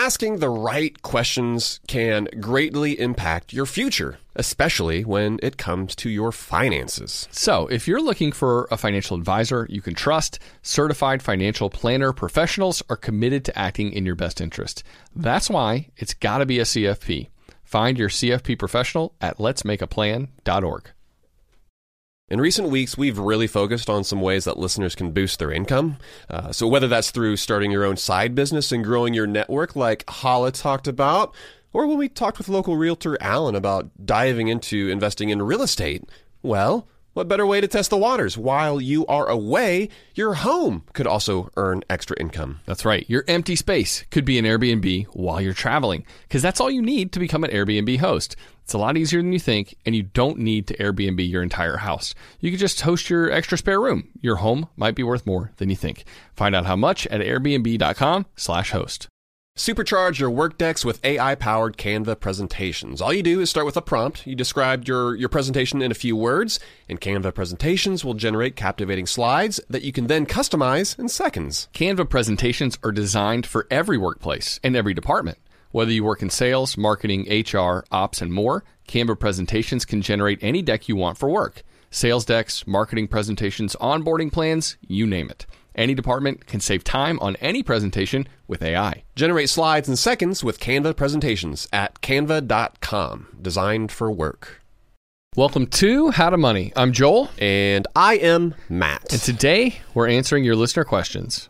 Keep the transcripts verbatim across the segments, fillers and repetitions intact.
asking the right questions can greatly impact your future, especially when it comes to your finances. So, if you're looking for a financial advisor you can trust, certified financial planner professionals are committed to acting in your best interest. That's why it's got to be a C F P. Find your C F P professional at lets make a plan dot org. In recent weeks, we've really focused on some ways that listeners can boost their income. Uh, so whether that's through starting your own side business and growing your network like Hala talked about, or when we talked with local realtor Alan about diving into investing in real estate, well, what better way to test the waters? While you are away, your home could also earn extra income. That's right. Your empty space could be an Airbnb while you're traveling, because that's all you need to become an Airbnb host. It's a lot easier than you think, and you don't need to Airbnb your entire house. You could just host your extra spare room. Your home might be worth more than you think. Find out how much at airbnb.com slash host. Supercharge your work decks with A I-powered Canva presentations. All you do is start with a prompt. You describe your, your presentation in a few words, and Canva presentations will generate captivating slides that you can then customize in seconds. Canva presentations are designed for every workplace and every department. Whether you work in sales, marketing, H R, ops, and more, Canva presentations can generate any deck you want for work. Sales decks, marketing presentations, onboarding plans, you name it. Any department can save time on any presentation with A I. Generate slides in seconds with Canva presentations at canva dot com. Designed for work. Welcome to How to Money. I'm Joel. And I am Matt. And today we're answering your listener questions.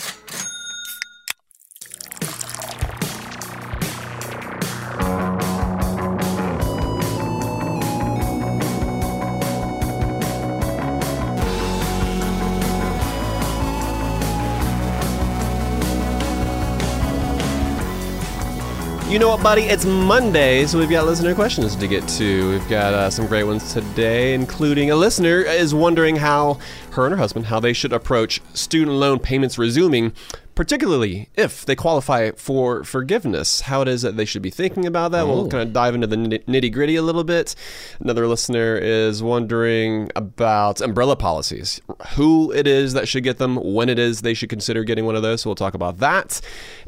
You know what, buddy? It's Monday, so we've got listener questions to get to. We've got uh, some great ones today, including a listener is wondering how her and her husband, how they should approach student loan payments resuming, particularly if they qualify for forgiveness. How it is that they should be thinking about that. Oh. We'll kind of dive into the nitty gritty a little bit. Another listener is wondering about umbrella policies, who it is that should get them, when it is they should consider getting one of those. So we'll talk about that.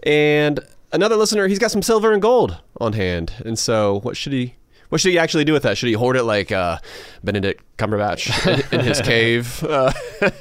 And another listener, he's got some silver and gold on hand. And so what should he what should he actually do with that? Should he hoard it like uh, Benedict Cumberbatch in, in his cave? Uh,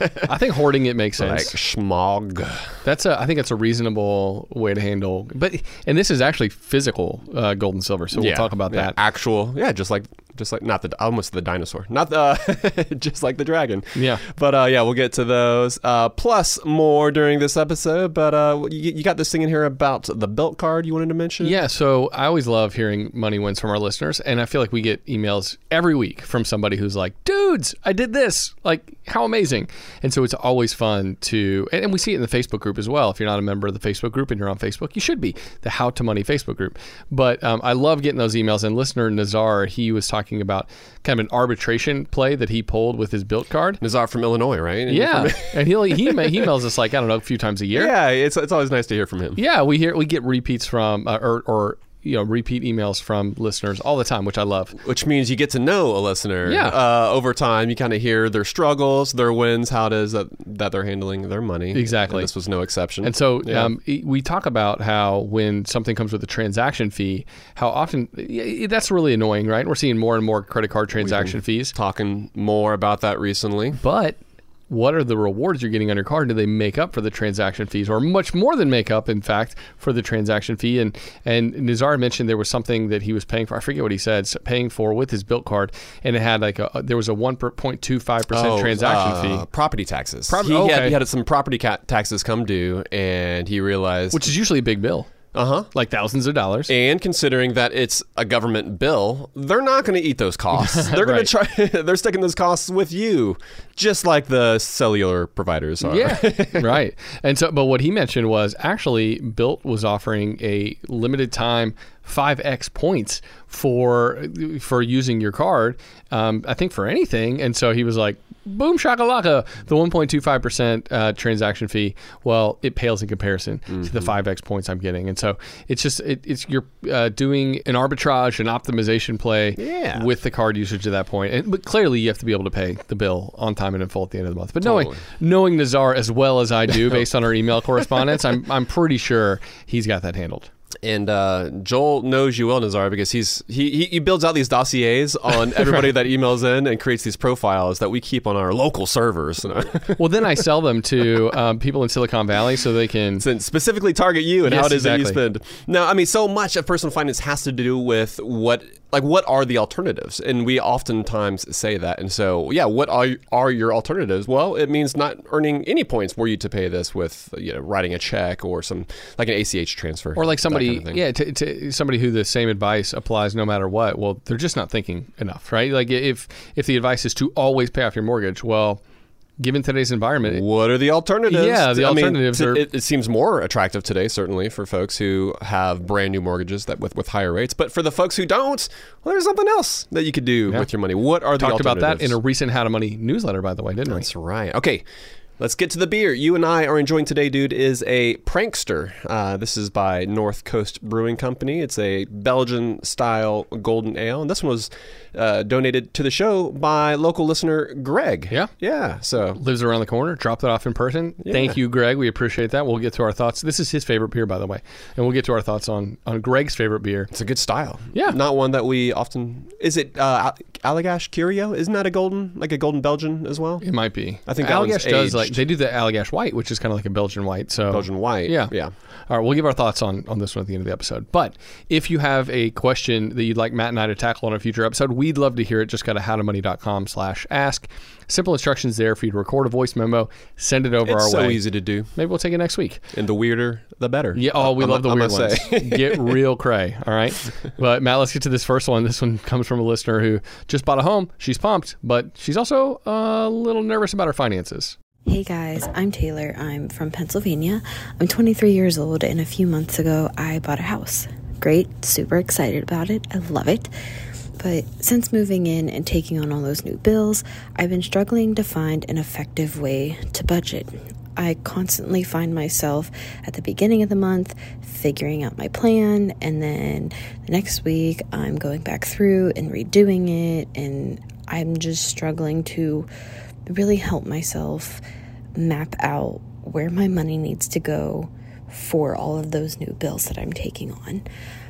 I think hoarding it makes sense. Like Schmog. That's a, I think that's a reasonable way to handle. But and this is actually physical uh, gold and silver, so we'll yeah, talk about yeah, that. Actual, yeah, just like just like not the almost the dinosaur, not the just like the dragon. Yeah, but uh, yeah, we'll get to those uh, plus more during this episode. But uh, you, you got this thing in here about the Bilt card you wanted to mention. Yeah, so I always love hearing money wins from our listeners, and I feel like we get emails every week from somebody who's like, dudes, I did this. Like, how amazing. And so it's always fun to, and we see it in the Facebook group as well. If you're not a member of the Facebook group and you're on Facebook, you should be, the How to Money Facebook group. But um, I love getting those emails. And listener Nazar, he was talking about kind of an arbitration play that he pulled with his Bilt card. Nazar from Illinois, right? And yeah. and he'll, he he emails us like, I don't know, a few times a year. Yeah, it's it's always nice to hear from him. Yeah, we hear we get repeats from, uh, or, or you know, repeat emails from listeners all the time, which I love. Which means you get to know a listener. Yeah. Uh, over time, you kind of hear their struggles, their wins, how it is that, that they're handling their money. Exactly. And this was no exception. And so yeah. um, we talk about how when something comes with a transaction fee, how often that's really annoying, right? We're seeing more and more credit card transaction fees. Talking more about that recently. But what are the rewards you're getting on your card? Do they make up for the transaction fees, or much more than make up, in fact, for the transaction fee? And and Nazar mentioned there was something that he was paying for. I forget what he said, paying for with his Bilt card, and it had like a there was a one point two five percent oh, transaction uh, fee. Property taxes. Pro- he, okay. had, he had some property ca- taxes come due, and he realized, which is usually a big bill. Uh-huh. Like thousands of dollars. And considering that it's a government bill, they're not going to eat those costs. They're going right. to try, they're sticking those costs with you, just like the cellular providers are. Yeah, right. And so, but what he mentioned was actually Bilt was offering a limited time five X points for for using your card, um, I think for anything. And so he was like, boom shakalaka, the one point two five percent uh, transaction fee, well, it pales in comparison mm-hmm. to the five X points I'm getting. And so it's just, it, it's you're uh, doing an arbitrage, an optimization play yeah. with the card usage at that point. And, but clearly you have to be able to pay the bill on time and in full at the end of the month. But totally. knowing knowing Nazar as well as I do based on our email correspondence, I'm I'm pretty sure he's got that handled. And uh, Joel knows you well, Nazar, because he's he, he he builds out these dossiers on everybody that emails in and creates these profiles that we keep on our local servers. Well, then I sell them to um, people in Silicon Valley so they can So specifically target you and Yes, how it is exactly. that you spend. No, I mean, so much of personal finance has to do with what, like, what are the alternatives? And we oftentimes say that. And so, yeah, what are are your alternatives? Well, it means not earning any points were you to pay this with, you know, writing a check or some like an A C H transfer, or like somebody, that kind of thing. yeah, to, to somebody who the same advice applies no matter what. Well, they're just not thinking enough, right? Like if if the advice is to always pay off your mortgage, well, given today's environment, What are the alternatives? Yeah, the I mean, alternatives t- are- It, it seems more attractive today, certainly, for folks who have brand new mortgages that with, with higher rates. But for the folks who don't, well, there's something else that you could do Yeah. with your money. What are the talked about alternatives? that in a recent How to Money newsletter, by the way, didn't we? That's right. Okay. Let's get to the beer you and I are enjoying today, dude, is a Prankster. Uh, this is by North Coast Brewing Company. It's a Belgian-style golden ale. And this one was uh, donated to the show by local listener Greg. Yeah. Yeah. So Lives around the corner. Dropped it off in person. Thank you, Greg. We appreciate that. We'll get to our thoughts. This is his favorite beer, by the way, and we'll get to our thoughts on on Greg's favorite beer. it's a good style. Yeah. Not one that we often... Is it uh, Allagash Curio? Isn't that a golden, like a golden Belgian as well? It might be. I think that one's Allagash does like aged. they do the Allagash White, which is kind of like a Belgian White. So Belgian white. Yeah. Yeah. All right, we'll give our thoughts on, on this one at the end of the episode. But if you have a question that you'd like Matt and I to tackle on a future episode, we'd love to hear it. Just go to howtomoney.com slash ask. Simple instructions there for you to record a voice memo, send it over It's our so way. easy to do. Maybe we'll take it next week. And the weirder, the better. Yeah, oh, we I- love the I weird must ones. say. Get real cray, all right? But Matt, let's get to this first one. This one comes from a listener who just bought a home. She's pumped, but she's also a little nervous about her finances. Hey guys, I'm Taylor. I'm from Pennsylvania. I'm twenty-three years old, and a few months ago I bought a house. Great, super excited about it. I love it. But since moving in and taking on all those new bills, I've been struggling to find an effective way to budget. I constantly find myself at the beginning of the month figuring out my plan, and then the next week I'm going back through and redoing it, and I'm just struggling to really help myself map out where my money needs to go for all of those new bills that I'm taking on.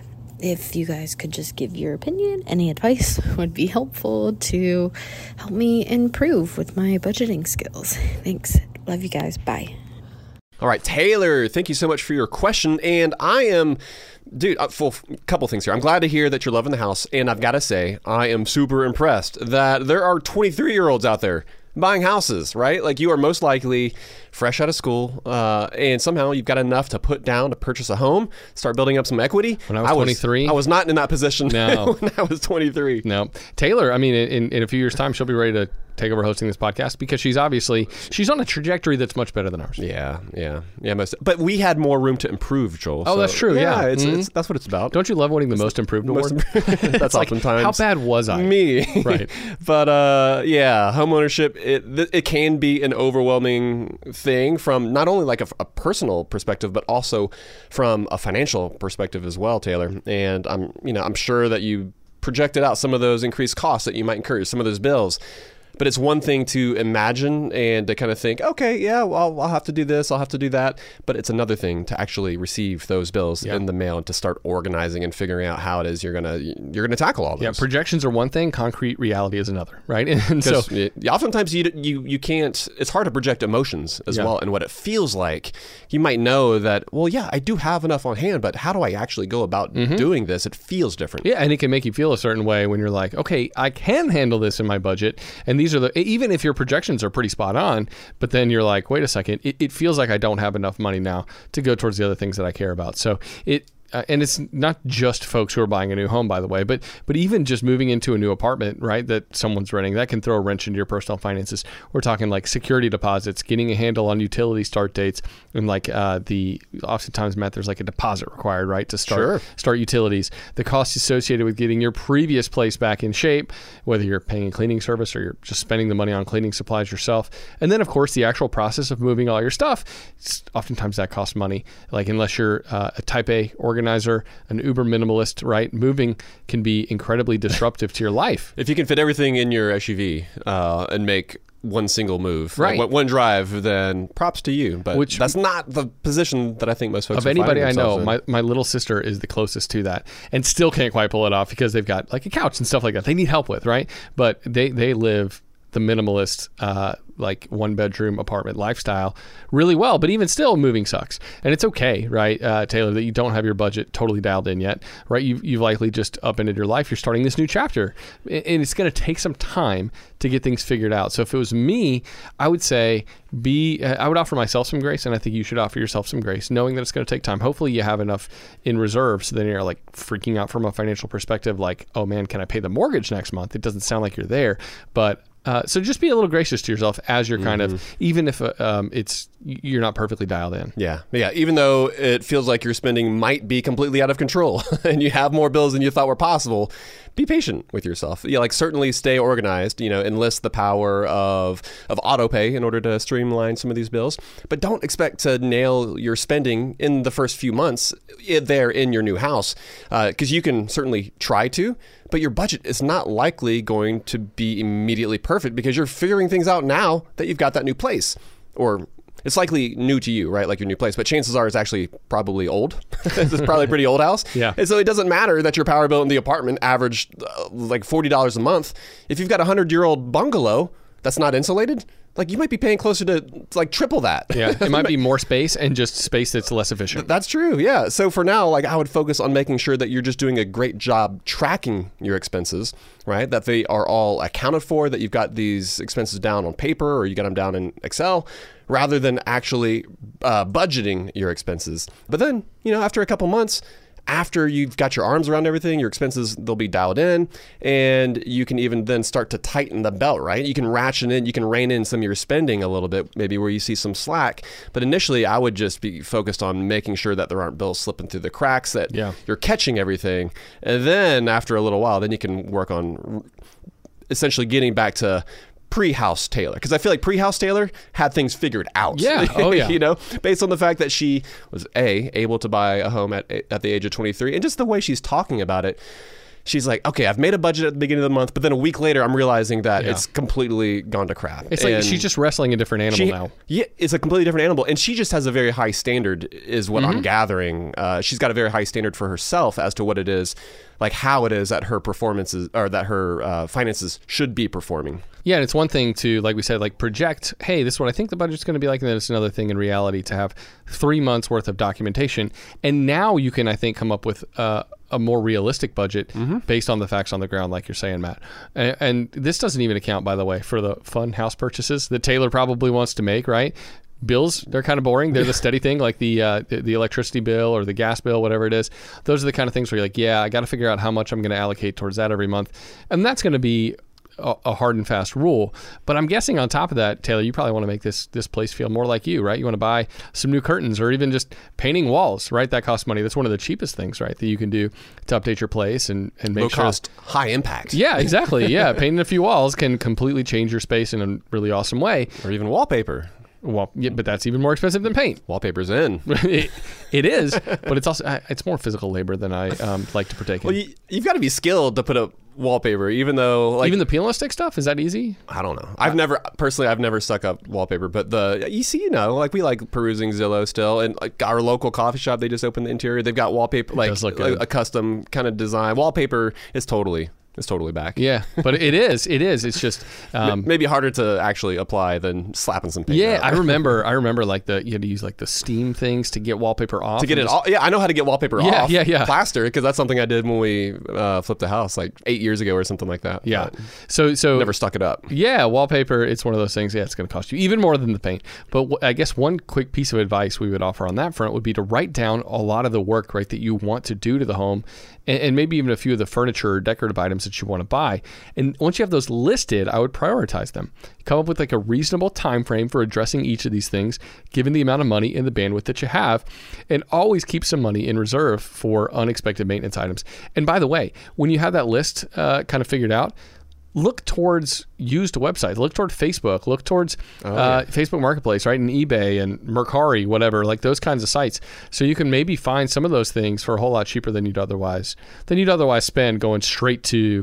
If you guys could just give your opinion, any advice would be helpful to help me improve with my budgeting skills. Thanks. Love you guys. Bye. All right, Taylor, thank you so much for your question. And I am, dude, a full couple things here. I'm glad to hear that you're loving the house. And I've got to say, I am super impressed that there are twenty-three-year-olds out there buying houses, right? Like you are most likely fresh out of school, uh, and somehow you've got enough to put down to purchase a home, start building up some equity. When I was twenty-three? I was not in that position No. when I was twenty-three. No. Taylor, I mean, in, in a few years' time, she'll be ready to take over hosting this podcast because she's obviously, she's on a trajectory that's much better than ours. Yeah, yeah, yeah. Most, but we had more room to improve, Joel. Oh, so- that's true, yeah. it's, Mhm. it's that's what it's about. Don't you love winning the most improved Most award? imp- that's like, oftentimes how bad was I? me. Right. But uh, yeah, homeownership it th- it can be an overwhelming thing from not only like a, a personal perspective, but also from a financial perspective as well, Taylor. And I'm you know I'm sure that you projected out some of those increased costs that you might incur, some of those bills. But it's one thing to imagine and to kind of think, okay, yeah, well, I'll have to do this, I'll have to do that. But it's another thing to actually receive those bills Yeah. in the mail and to start organizing and figuring out how it is you're gonna you're gonna tackle all Yeah, this. projections are one thing, concrete reality is another, right? And so, Because it- oftentimes you you you can't. It's hard to project emotions as Yeah. well, and what it feels like. You might know that. Well, yeah, I do have enough on hand, but how do I actually go about doing this? It feels different. Mm-hmm. yeah, and it can make you feel a certain way when you're like, okay, I can handle this in my budget. And these are the, even if your projections are pretty spot on, but then you're like, wait a second, it, it feels like I don't have enough money now to go towards the other things that I care about. So it, Uh, and it's not just folks who are buying a new home, by the way, but but even just moving into a new apartment, right, that someone's renting, that can throw a wrench into your personal finances. We're talking like security deposits, getting a handle on utility start dates, and like uh, the oftentimes, Matt, there's like a deposit required, right, to start Sure. start utilities. The costs associated with getting your previous place back in shape, whether you're paying a cleaning service or you're just spending the money on cleaning supplies yourself, and then of course the actual process of moving all your stuff. It's, oftentimes that costs money. Like unless you're uh, a Type A organizer. organizer, an uber minimalist, right? Moving can be incredibly disruptive to your life. If you can fit everything in your S U V uh, and make one single move, Right. Like, one drive, then props to you. But Which- that's not the position that I think most folks Of are anybody I finding know, themselves in. my, my little sister is the closest to that, and still can't quite pull it off because they've got like a couch and stuff like that. They need help with, right? But they they live the minimalist, uh, like one bedroom apartment lifestyle really well. But even still, moving sucks, and it's okay, right, uh, Taylor, that you don't have your budget totally dialed in yet, right? You you've likely just upended your life. You're starting this new chapter, and it's going to take some time to get things figured out. So if it was me, I would say be. Uh, I would offer myself some grace, and I think you should offer yourself some grace, knowing that it's going to take time. Hopefully, you have enough in reserve, so then you're like freaking out from a financial perspective, like, oh man, can I pay the mortgage next month? It doesn't sound like you're there, but. Uh, so just be a little gracious to yourself as you're kind mm-hmm. of, even if uh, um, it's you're not perfectly dialed in. Yeah, yeah. Even though it feels like your spending might be completely out of control and you have more bills than you thought were possible, be patient with yourself. Yeah, like certainly stay organized. You know, enlist the power of of auto pay in order to streamline some of these bills. But don't expect to nail your spending in the first few months there in your new house, because uh, you can certainly try to. But your budget is not likely going to be immediately perfect because you're figuring things out now that you've got that new place. Or it's likely new to you, right? Like your new place. But chances are it's actually probably old. It's probably a pretty old house. Yeah. And so it doesn't matter that your power bill in the apartment averaged uh, like forty dollars a month. If you've got a hundred-year-old bungalow that's not insulated, like you might be paying closer to like triple that. Yeah, it might be more space and just space that's less efficient. That's true, yeah. So for now, like I would focus on making sure that you're just doing a great job tracking your expenses, right? That they are all accounted for, that you've got these expenses down on paper or you got them down in Excel, rather than actually uh, budgeting your expenses. But then, you know, after a couple months, after you've got your arms around everything, your expenses, they'll be dialed in, and you can even then start to tighten the belt, right? You can ratchet in, you can rein in some of your spending a little bit, maybe where you see some slack. But initially, I would just be focused on making sure that there aren't bills slipping through the cracks, that yeah. you're catching everything. And then after a little while, then you can work on essentially getting back to pre-house Taylor, because I feel like pre-house Taylor had things figured out. Yeah. Oh yeah. You know, based on the fact that she was a able to buy a home at at the age of twenty-three, and just the way she's talking about it. She's like, okay, I've made a budget at the beginning of the month, but then a week later, I'm realizing that yeah. it's completely gone to crap. It's like and she's just wrestling a different animal she, now. Yeah, it's a completely different animal, and she just has a very high standard, is what mm-hmm. I'm gathering. Uh, she's got a very high standard for herself as to what it is, like how it is that her performances or that her uh, finances should be performing. Yeah, and it's one thing to, like we said, like project, hey, this is what I think the budget's going to be like, and then it's another thing in reality to have three months worth of documentation. And now you can, I think, come up with uh, a more realistic budget mm-hmm. based on the facts on the ground, like you're saying, Matt. And, and this doesn't even account, by the way, for the fun house purchases that Taylor probably wants to make, right? Bills, they're kind of boring. They're the steady thing, like the, uh, the the electricity bill or the gas bill, whatever it is. Those are the kind of things where you're like, yeah, I got to figure out how much I'm going to allocate towards that every month. And that's going to be a, a hard and fast rule. But I'm guessing on top of that, Taylor, you probably want to make this this place feel more like you, right? You want to buy some new curtains or even just painting walls, right? That costs money. That's one of the cheapest things, right, that you can do to update your place and, and make Low sure. cost, high impact. Yeah, exactly. Yeah, painting a few walls can completely change your space in a really awesome way. Or even wallpaper. Well, yeah, but that's even more expensive than paint. Wallpaper's in. it, it is, but it's also it's more physical labor than I um, like to partake in. Well, you, you've got to be skilled to put up wallpaper, even though like even the peel and stick stuff, is that easy? I don't know. I've never personally, I've never stuck up wallpaper, but the you see, you know, like we like perusing Zillow still, and like our local coffee shop, they just opened the interior. They've got wallpaper, like a, a custom kind of design. Wallpaper is totally. It's totally back. Yeah, but it is. It is. It's just um, maybe harder to actually apply than slapping some paint. Yeah, out. I remember. I remember like the you had to use like the steam things to get wallpaper off. To get it just, off. Yeah, I know how to get wallpaper yeah, off. Yeah, yeah, Plaster, because that's something I did when we uh, flipped the house like eight years ago or something like that. Yeah. So so never stuck it up. Yeah, wallpaper. It's one of those things. Yeah, it's going to cost you even more than the paint. But w- I guess one quick piece of advice we would offer on that front would be to write down a lot of the work, right, that you want to do to the home, and, and maybe even a few of the furniture or decorative items that you want to buy. And once you have those listed, I would prioritize them. Come up with like a reasonable time frame for addressing each of these things, given the amount of money and the bandwidth that you have, and always keep some money in reserve for unexpected maintenance items. And by the way, when you have that list uh, kind of figured out, look towards used websites. Look toward Facebook. Look towards oh, uh, yeah. Facebook Marketplace, right? And eBay and Mercari, whatever, like those kinds of sites. So you can maybe find some of those things for a whole lot cheaper than you'd otherwise than you'd otherwise spend going straight to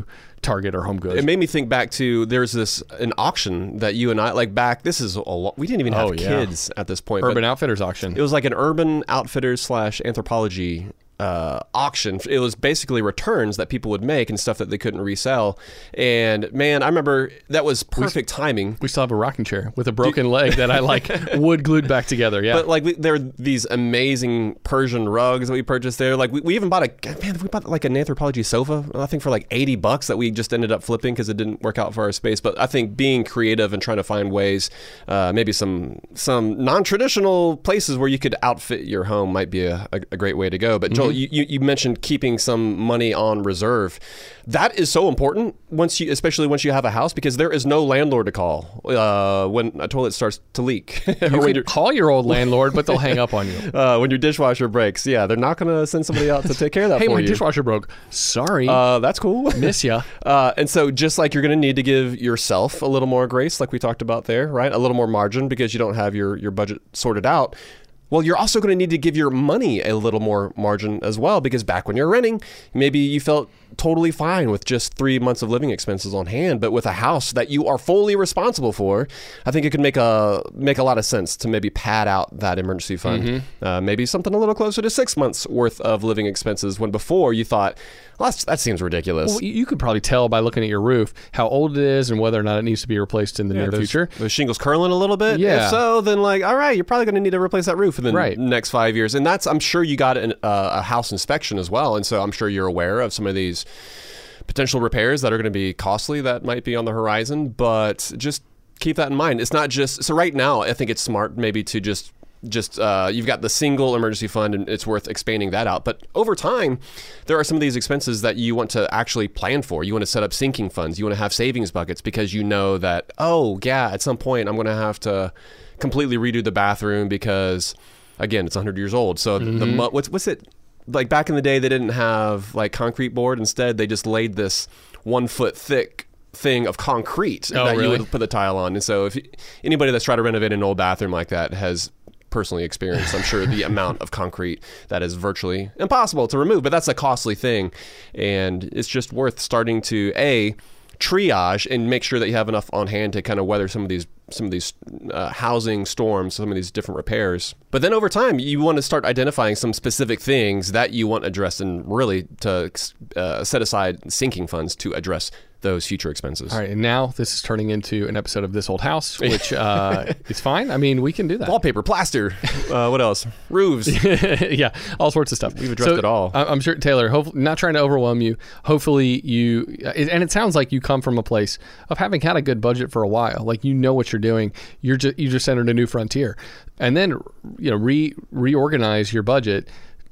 Target or Home Goods. It made me think back to there's this an auction that you and I like back. This is a lot. We didn't even have Oh, yeah. kids at this point. Urban but Outfitters auction. It was like an Urban Outfitters slash Anthropologie uh, auction. It was basically returns that people would make and stuff that they couldn't resell. And man, I remember that was perfect timing. We still have a rocking chair with a broken leg that I like wood glued back together. Yeah. But like we, there were these amazing Persian rugs that we purchased there. Like we, we even bought a man, we bought like an Anthropologie sofa. I think for like eighty bucks that we just ended up flipping because it didn't work out for our space. But I think being creative and trying to find ways, uh, maybe some some non-traditional places where you could outfit your home might be a, a, a great way to go. But Joel, mm-hmm. you, you you mentioned keeping some money on reserve. That is so important once you, especially once you have a house, because there is no landlord to call uh, when a toilet starts to leak. You can call your old landlord, but they'll hang up on you. Uh, when your dishwasher breaks, yeah, they're not going to send somebody out to take care of that hey, for my you. dishwasher broke. Sorry. Uh, that's cool. Miss ya. Uh, and so just like you're going to need to give yourself a little more grace, like we talked about there, right? A little more margin because you don't have your, your budget sorted out. Well, you're also going to need to give your money a little more margin as well, because back when you're renting, maybe you felt totally fine with just three months of living expenses on hand, but with a house that you are fully responsible for, I think it could make a make a lot of sense to maybe pad out that emergency fund. Mm-hmm. Uh, maybe something a little closer to six months worth of living expenses when before you thought, well, that's, that seems ridiculous. Well, you could probably tell by looking at your roof how old it is and whether or not it needs to be replaced in the yeah, near those, future. The shingles curling a little bit. Yeah. If so, then like, all right, you're probably going to need to replace that roof in the right. next five years. And that's, I'm sure you got an, uh, a house inspection as well. And so I'm sure you're aware of some of these potential repairs that are going to be costly that might be on the horizon, but just keep that in mind. It's not just, so right now, I think it's smart maybe to just just uh, you've got the single emergency fund and it's worth expanding that out. But over time, there are some of these expenses that you want to actually plan for. You want to set up sinking funds. You want to have savings buckets because you know that, oh, yeah, at some point I'm going to have to completely redo the bathroom because, again, it's one hundred years old. So mm-hmm. the what's what's it? Like back in the day, they didn't have like concrete board. Instead, they just laid this one foot thick thing of concrete oh, that really? you would put the tile on. And so if you, anybody that's tried to renovate an old bathroom like that has personally experienced, I'm sure, the amount of concrete that is virtually impossible to remove. But that's a costly thing. And it's just worth starting to, A, triage and make sure that you have enough on hand to kind of weather some of these some of these uh, housing storms, some of these different repairs. But then over time, you want to start identifying some specific things that you want addressed and really to uh, set aside sinking funds to address those future expenses. All right, and now this is turning into an episode of This Old House, which uh, is fine. I mean, we can do that. Wallpaper, plaster, uh, what else? Roofs. Yeah, all sorts of stuff. We've addressed so, it all. I'm sure, Taylor, hopefully, not trying to overwhelm you. Hopefully you, and it sounds like you come from a place of having had a good budget for a while. Like you know what you're doing. You're just you just entered a new frontier, and then you know re reorganize your budget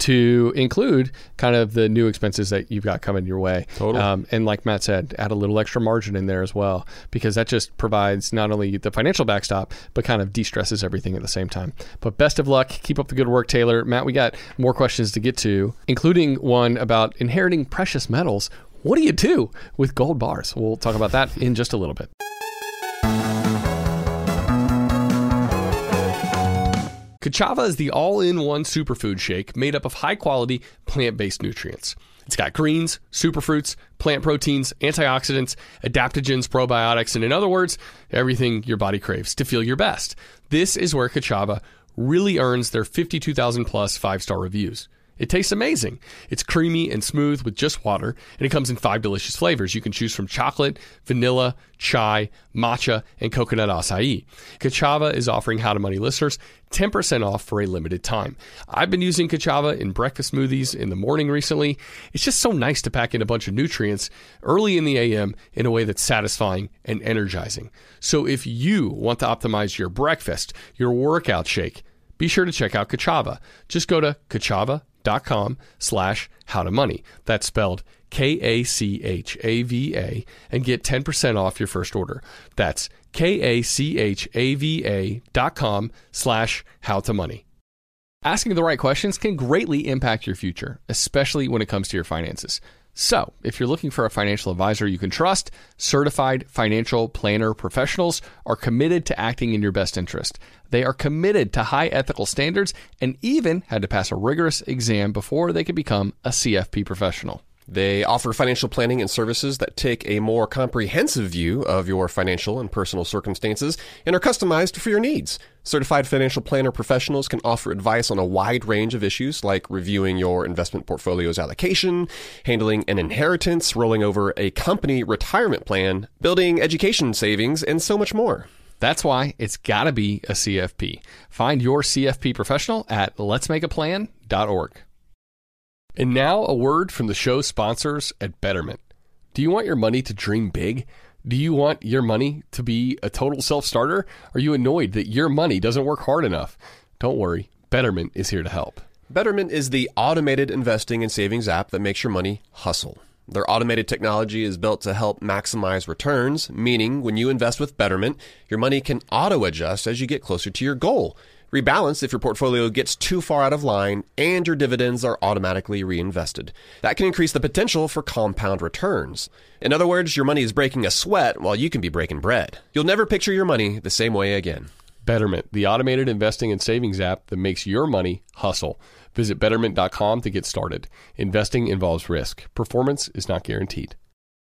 to include kind of the new expenses that you've got coming your way. Totally. Um, and like Matt said, add a little extra margin in there as well, because that just provides not only the financial backstop, but kind of de-stresses everything at the same time. But best of luck. Keep up the good work, Taylor. Matt, we got more questions to get to, including one about inheriting precious metals. What do you do with gold bars? We'll talk about that in just a little bit. Ka'Chava is the all-in-one superfood shake made up of high-quality plant-based nutrients. It's got greens, superfruits, plant proteins, antioxidants, adaptogens, probiotics, and in other words, everything your body craves to feel your best. This is where Ka'Chava really earns their fifty-two thousand plus five-star reviews. It tastes amazing. It's creamy and smooth with just water, and it comes in five delicious flavors. You can choose from chocolate, vanilla, chai, matcha, and coconut acai. Ka'Chava is offering How to Money listeners ten percent off for a limited time. I've been using Ka'Chava in breakfast smoothies in the morning recently. It's just so nice to pack in a bunch of nutrients early in the A M in a way that's satisfying and energizing. So if you want to optimize your breakfast, your workout shake, be sure to check out Ka'Chava. Just go to Ka'Chava dot com slash how to money. That's spelled K A C H A V A and get ten percent off your first order. That's K A C H A V A dot com slash how to money. Asking the right questions can greatly impact your future, especially when it comes to your finances. So, if you're looking for a financial advisor you can trust, certified financial planner professionals are committed to acting in your best interest. They are committed to high ethical standards and even had to pass a rigorous exam before they could become a C F P professional. They offer financial planning and services that take a more comprehensive view of your financial and personal circumstances and are customized for your needs. Certified financial planner professionals can offer advice on a wide range of issues like reviewing your investment portfolio's allocation, handling an inheritance, rolling over a company retirement plan, building education savings, and so much more. That's why it's got to be a C F P. Find your C F P professional at lets make a plan dot org. And now a word from the show sponsors at Betterment. Do you want your money to dream big? Do you want your money to be a total self-starter? Are you annoyed that your money doesn't work hard enough? Don't worry, Betterment is here to help. Betterment is the automated investing and savings app that makes your money hustle. Their automated technology is built to help maximize returns, meaning when you invest with Betterment, your money can auto-adjust as you get closer to your goal. Rebalance if your portfolio gets too far out of line, and your dividends are automatically reinvested. That can increase the potential for compound returns. In other words, your money is breaking a sweat while you can be breaking bread. You'll never picture your money the same way again. Betterment, the automated investing and savings app that makes your money hustle. Visit betterment dot com to get started. Investing involves risk. Performance is not guaranteed.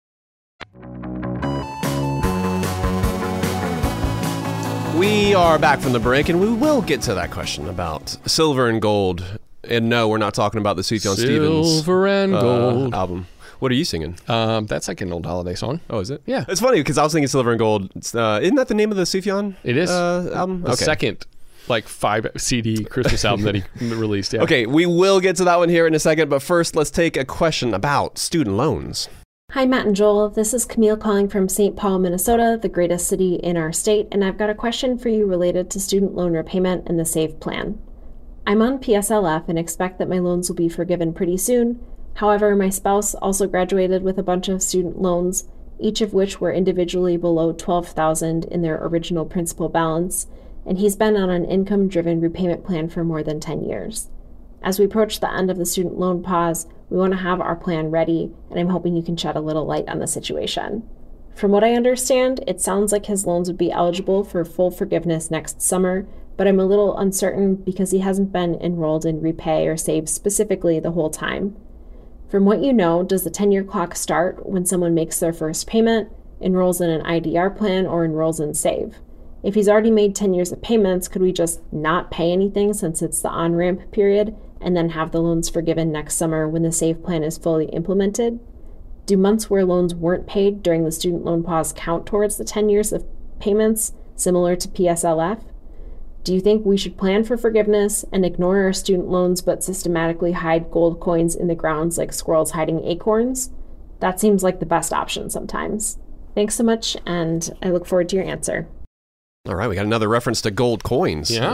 We are back from the break, and we will get to that question about silver and gold. And no, we're not talking about the Sufjan Stevens Silver and uh, gold album. What are you singing? Um, that's like an old holiday song. Oh, is it? Yeah. It's funny because I was thinking Silver and Gold. Uh, isn't that the name of the Sufjan? It is. Uh, album? The okay. second, like, five C D Christmas album that he released. Yeah. Okay, we will get to that one here in a second, but first, let's take a question about student loans. Hi, Matt and Joel. This is Camille calling from Saint Paul, Minnesota, the greatest city in our state, and I've got a question for you related to student loan repayment and the SAVE plan. I'm on P S L F and expect that my loans will be forgiven pretty soon. However, my spouse also graduated with a bunch of student loans, each of which were individually below twelve thousand dollars in their original principal balance, and he's been on an income-driven repayment plan for more than ten years. As we approach the end of the student loan pause, we want to have our plan ready, and I'm hoping you can shed a little light on the situation. From what I understand, it sounds like his loans would be eligible for full forgiveness next summer, but I'm a little uncertain because he hasn't been enrolled in Repay or Save specifically the whole time. From what you know, does the ten-year clock start when someone makes their first payment, enrolls in an I D R plan, or enrolls in Save? If he's already made ten years of payments, could we just not pay anything since it's the on-ramp period, and then have the loans forgiven next summer when the SAVE plan is fully implemented? Do months where loans weren't paid during the student loan pause count towards the ten years of payments, similar to P S L F? Do you think we should plan for forgiveness and ignore our student loans but systematically hide gold coins in the grounds like squirrels hiding acorns? That seems like the best option sometimes. Thanks so much, and I look forward to your answer. All right, we got another reference to gold coins. Yeah.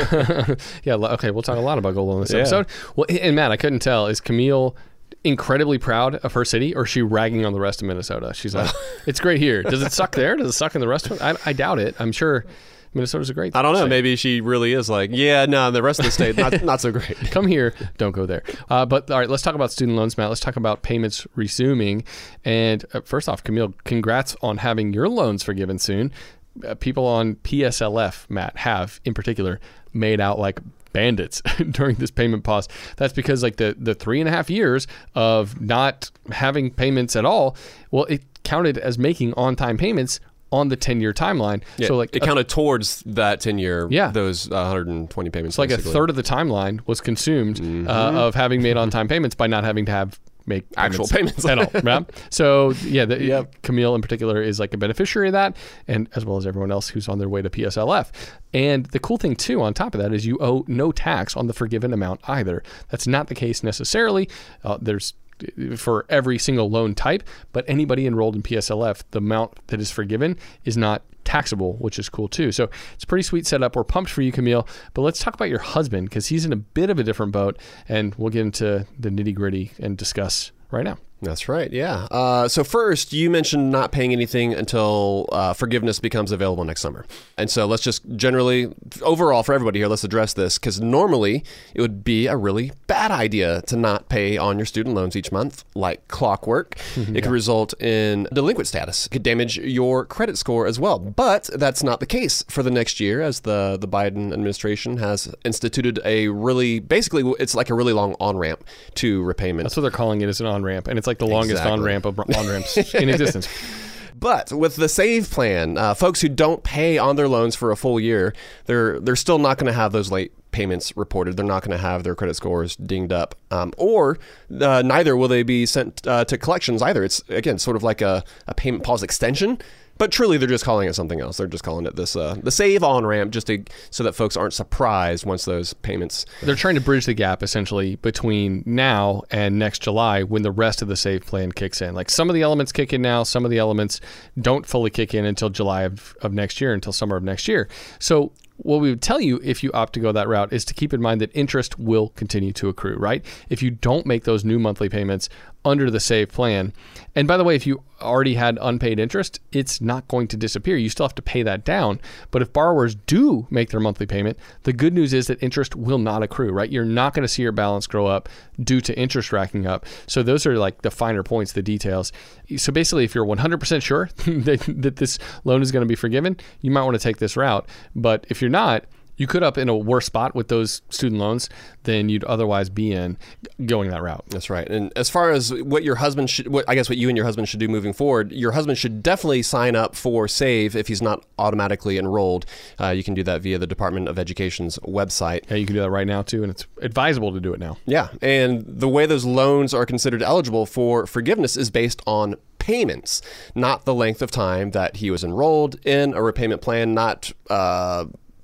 yeah, okay, we'll talk a lot about gold on this Yeah. episode. Well, and Matt, I couldn't tell, is Camille incredibly proud of her city, or is she ragging on the rest of Minnesota? She's like, it's great here. Does it suck there? Does it suck in the rest of it? I, I doubt it. I'm sure Minnesota's a great I don't know. state. Maybe she really is like, yeah, no, the rest of the state, not, not so great. Come here, don't go there. Uh, but all right, let's talk about student loans, Matt. Let's talk about payments resuming. And uh, first off, Camille, congrats on having your loans forgiven soon. Uh, people on P S L F, Matt, have in particular made out like bandits during this payment pause. That's because like the, the three and a half years of not having payments at all, well, it counted as making on-time payments on the ten-year timeline. Yeah, so like it counted towards that ten-year, Yeah. those uh, one hundred twenty payments. it's like basically. a third of the timeline was consumed Mm-hmm. uh, of having made on-time payments by not having to have make Actual payments. at all. Right? So yeah, the, Yep. Camille in particular is like a beneficiary of that, and as well as everyone else who's on their way to P S L F. And the cool thing too, on top of that, is you owe no tax on the forgiven amount either. That's not the case necessarily. Uh, there's for every single loan type, but anybody enrolled in P S L F, the amount that is forgiven is not taxable, which is cool too. So it's a pretty sweet setup. We're pumped for you, Camille. But let's talk about your husband, because he's in a bit of a different boat, and we'll get into the nitty gritty and discuss right now. That's right, yeah. Uh, so first, you mentioned not paying anything until uh, forgiveness becomes available next summer. And so let's just generally, overall for everybody here, let's address this, because normally it would be a really bad idea to not pay on your student loans each month, like clockwork. It could result in delinquent status. It could damage your credit score as well. But that's not the case for the next year, as the, the Biden administration has instituted a really, basically, it's like a really long on-ramp to repayment. That's what they're calling it, as an on-ramp. And it's That's like the longest Exactly. on-ramp of on-ramps in existence. But with the SAVE plan, uh, folks who don't pay on their loans for a full year, they're they're still not going to have those late payments reported. They're not going to have their credit scores dinged up, um, or uh, neither will they be sent uh, to collections either. It's, again, sort of like a, a payment pause extension. But truly, they're just calling it something else. They're just calling it this uh, the Save on-ramp, just to, so that folks aren't surprised once those payments. They're trying to bridge the gap essentially between now and next July when the rest of the Save plan kicks in. Like some of the elements kick in now, some of the elements don't fully kick in until July of, of next year, until summer of next year. So what we would tell you if you opt to go that route is to keep in mind that interest will continue to accrue, right? If you don't make those new monthly payments under the SAVE plan, and by the way, if you already had unpaid interest, it's not going to disappear. You still have to pay that down. But if borrowers do make their monthly payment, the good news is that interest will not accrue, right? You're not going to see your balance grow up due to interest racking up. So those are like the finer points, the details. So basically, if you're one hundred percent sure that, that this loan is going to be forgiven, you might want to take this route. But if you're not, you could up in a worse spot with those student loans than you'd otherwise be in going that route. That's right. And as far as what your husband should, what I guess what you and your husband should do moving forward, your husband should definitely sign up for SAVE if he's not automatically enrolled. Uh, you can do that via the Department of Education's website. Yeah, you can do that right now too, and it's advisable to do it now. Yeah, and the way those loans are considered eligible for forgiveness is based on payments, not the length of time that he was enrolled in a repayment plan, not uh,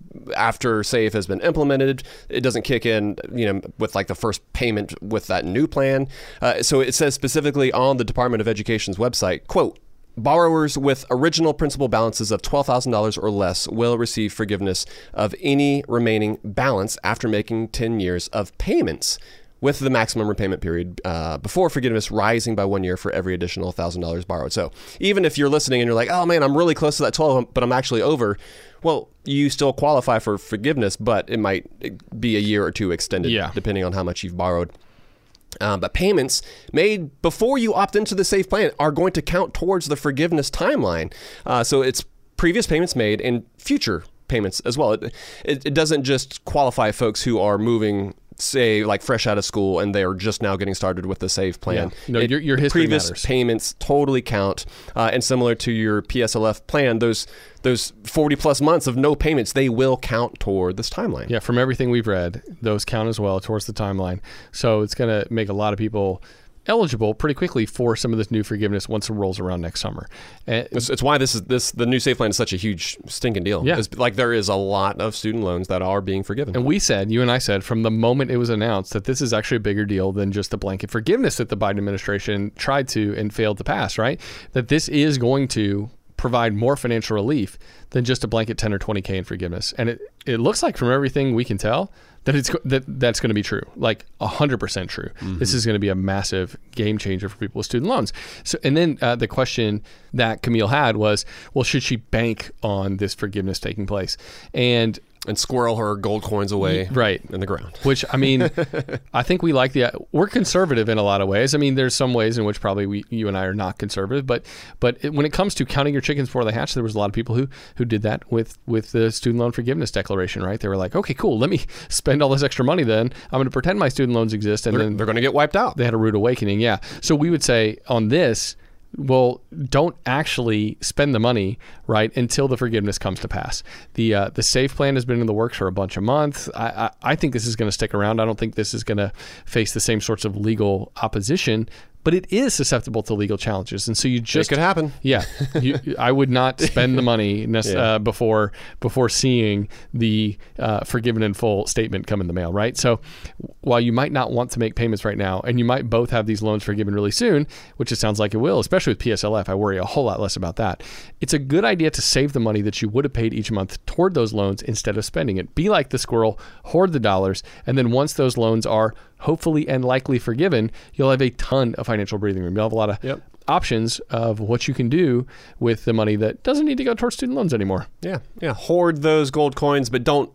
after SAVE has been implemented. It doesn't kick in, you know, with like the first payment with that new plan. Uh, so it says specifically on the Department of Education's website, quote, borrowers with original principal balances of twelve thousand dollars or less will receive forgiveness of any remaining balance after making ten years of payments, with the maximum repayment period uh, before forgiveness rising by one year for every additional one thousand dollars borrowed. So even if you're listening and you're like, oh man, I'm really close to that twelve, but I'm actually over, well, you still qualify for forgiveness, but it might be a year or two extended, yeah. depending on how much you've borrowed. Um, but payments made before you opt into the SAVE plan are going to count towards the forgiveness timeline. Uh, so it's previous payments made and future payments as well. It, it, it doesn't just qualify folks who are moving, say, like fresh out of school and they are just now getting started with the SAVE plan. Yeah. No, it, your, your history previous matters. payments totally count. Uh, and similar to your P S L F plan, those those forty plus months of no payments, they will count toward this timeline. Yeah, from everything we've read, those count as well towards the timeline. So it's going to make a lot of people eligible pretty quickly for some of this new forgiveness once it rolls around next summer. And It's, it's why this is this the new SAVE plan is such a huge stinking deal. Yeah. It's like there is a lot of student loans that are being forgiven. And we said, you and I said, from the moment it was announced that this is actually a bigger deal than just the blanket forgiveness that the Biden administration tried to and failed to pass, right? That this is going to provide more financial relief than just a blanket ten or twenty K in forgiveness. And it, it looks like from everything we can tell that it's that that's going to be true, like one hundred percent true. Mm-hmm. This is going to be a massive game changer for people with student loans. So, and then uh, the question that Camille had was, well, should she bank on this forgiveness taking place? And and squirrel her gold coins away right in the ground. Which, I mean, I think we like the, we're conservative in a lot of ways. I mean, there's some ways in which probably we, you and I are not conservative, but but it, when it comes to counting your chickens before they hatch, there was a lot of people who who did that with, with the student loan forgiveness declaration, right? They were like, okay, cool, let me spend all this extra money then. I'm going to pretend my student loans exist. And they're, then they're going to get wiped out. They had a rude awakening, yeah. So we would say on this, well, don't actually spend the money, right, until the forgiveness comes to pass. The uh, the SAVE plan has been in the works for a bunch of months. I, I, I think this is going to stick around. I don't think this is going to face the same sorts of legal opposition, but it is susceptible to legal challenges. And so you just... It could happen. Yeah. You, I would not spend the money nec- yeah. uh, before before seeing the uh, forgiven in full statement come in the mail, right? So while you might not want to make payments right now, and you might both have these loans forgiven really soon, which it sounds like it will, especially with P S L F, I worry a whole lot less about that. It's a good idea to save the money that you would have paid each month toward those loans instead of spending it. Be like the squirrel, hoard the dollars, and then once those loans are hopefully and likely forgiven, you'll have a ton of financial breathing room. You'll have a lot of yep. options of what you can do with the money that doesn't need to go towards student loans anymore. Yeah, yeah. Hoard those gold coins, but don't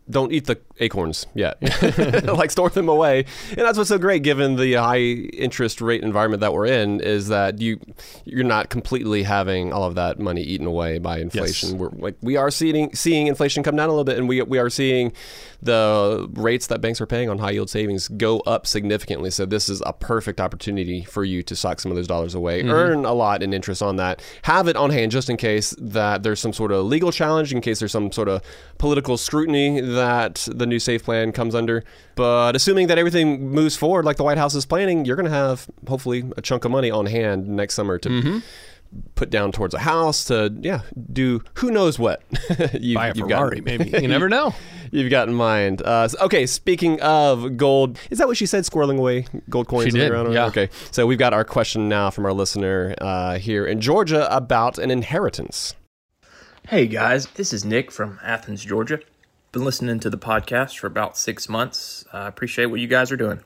don't eat the acorns yet. Like, store them away. And that's what's so great, given the high interest rate environment that we're in, is that you you're not completely having all of that money eaten away by inflation. Yes. We're like we are seeing seeing inflation come down a little bit, and we we are seeing the rates that banks are paying on high yield savings go up significantly. So this is a perfect opportunity for you to sock some of those dollars away, mm-hmm. earn a lot in interest on that, have it on hand just in case that there's some sort of legal challenge, in case there's some sort of political scrutiny that the new SAFE plan comes under. But assuming that everything moves forward like the White House is planning, you're going to have hopefully a chunk of money on hand next summer to mm-hmm. put down towards a house, to yeah do who knows what. you've, Buy a you've Ferrari, got, maybe. You never know. You've got in mind. Uh, okay, speaking of gold, is that what she said? Squirreling away gold coins? She did. Around? Yeah. Okay, so we've got our question now from our listener uh, here in Georgia about an inheritance. Hey guys, this is Nick from Athens, Georgia. Been listening to the podcast for about six months. I uh, appreciate what you guys are doing.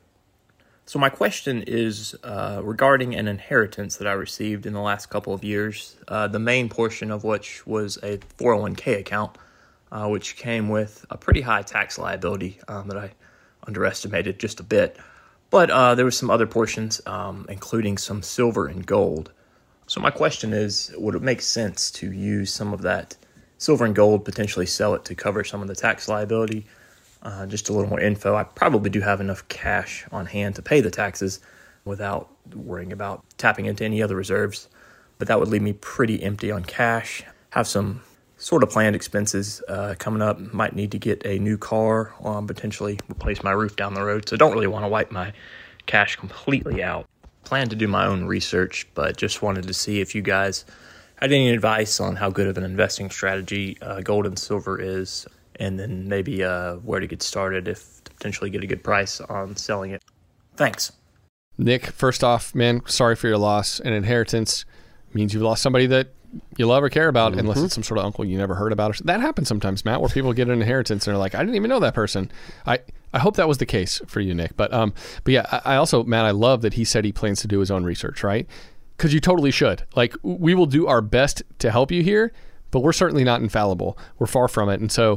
So my question is uh, regarding an inheritance that I received in the last couple of years, uh, the main portion of which was a four oh one k account, uh, which came with a pretty high tax liability um, that I underestimated just a bit. But uh, there were some other portions, um, including some silver and gold. So my question is, would it make sense to use some of that silver and gold, potentially sell it to cover some of the tax liability? Uh, just a little more info. I probably do have enough cash on hand to pay the taxes without worrying about tapping into any other reserves. But that would leave me pretty empty on cash. Have some sort of planned expenses uh, coming up. Might need to get a new car, um, potentially replace my roof down the road. So don't really want to wipe my cash completely out. Plan to do my own research, but just wanted to see if you guys had any advice on how good of an investing strategy uh, gold and silver is, and then maybe uh, where to get started if to potentially get a good price on selling it. Thanks. Nick, first off, man, sorry for your loss. An inheritance means you've lost somebody that you love or care about, mm-hmm. unless it's some sort of uncle you never heard about. That happens sometimes, Matt, where people get an inheritance and they're like, I didn't even know that person. I, I hope that was the case for you, Nick. But um, but yeah, I, I also, Matt, I love that he said he plans to do his own research, right? Because you totally should. Like, we will do our best to help you here, but we're certainly not infallible. We're far from it. And so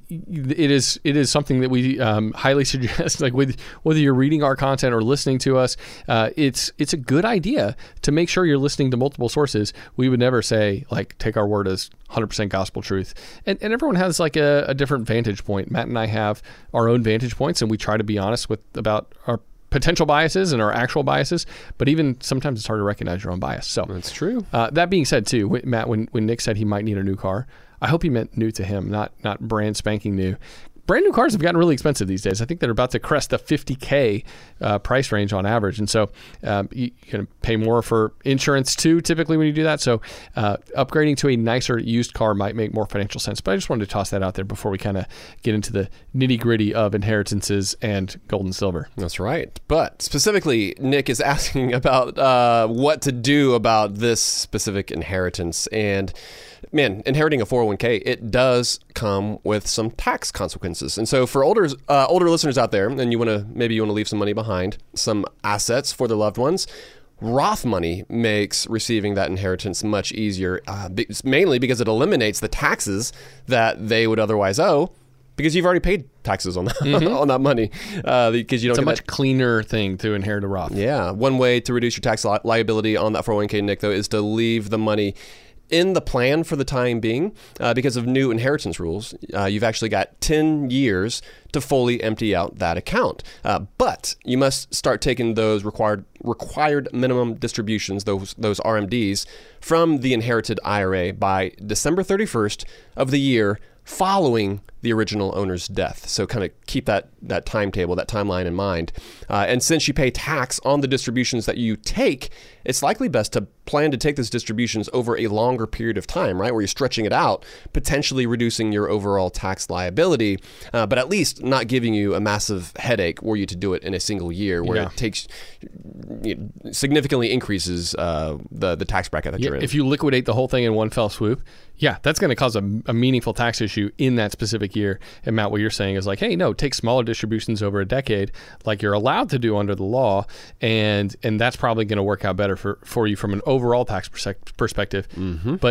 it is it is something that we um, highly suggest, like with, whether you're reading our content or listening to us, uh, it's it's a good idea to make sure you're listening to multiple sources. We would never say, like, take our word as one hundred percent gospel truth. And, and everyone has like a, a different vantage point. Matt and I have our own vantage points, and we try to be honest with about our potential biases and our actual biases, but even sometimes it's hard to recognize your own bias. So that's true. Uh, that being said, too, Matt, when, when Nick said he might need a new car, I hope he meant new to him, not not brand spanking new. Brand new cars have gotten really expensive these days. I think they're about to crest the fifty K uh, price range on average. And so um, you, you're going to pay more for insurance too, typically when you do that. So uh, upgrading to a nicer used car might make more financial sense. But I just wanted to toss that out there before we kind of get into the nitty gritty of inheritances and gold and silver. That's right. But specifically, Nick is asking about uh, what to do about this specific inheritance. And man, inheriting a four oh one k, it does come with some tax consequences. And so for older uh, older listeners out there, and you want to maybe you want to leave some money behind, some assets for their loved ones, Roth money makes receiving that inheritance much easier, uh, mainly because it eliminates the taxes that they would otherwise owe, because you've already paid taxes on that, mm-hmm. on that money. Uh, because you don't it's a get much that. cleaner thing to inherit a Roth. Yeah. One way to reduce your tax li- liability on that four oh one k, Nick, though, is to leave the money in the plan for the time being. Uh, because of new inheritance rules, uh, you've actually got ten years to fully empty out that account. Uh, but you must start taking those required required minimum distributions, those those R M Ds, from the inherited I R A by December thirty-first of the year following the original owner's death. So kind of keep that that timetable, that timeline in mind. Uh, and since you pay tax on the distributions that you take, it's likely best to plan to take those distributions over a longer period of time, right? Where you're stretching it out, potentially reducing your overall tax liability, uh, but at least not giving you a massive headache were you to do it in a single year, where yeah. it takes you know, significantly increases uh, the the tax bracket that yeah, you're in. If you liquidate the whole thing in one fell swoop, yeah, that's going to cause a, a meaningful tax issue in that specific year. And Matt, what you're saying is like, hey, no, take smaller distributions over a decade, like you're allowed to do under the law, and and that's probably going to work out better for, for you from an overall tax perspective. Mm-hmm. But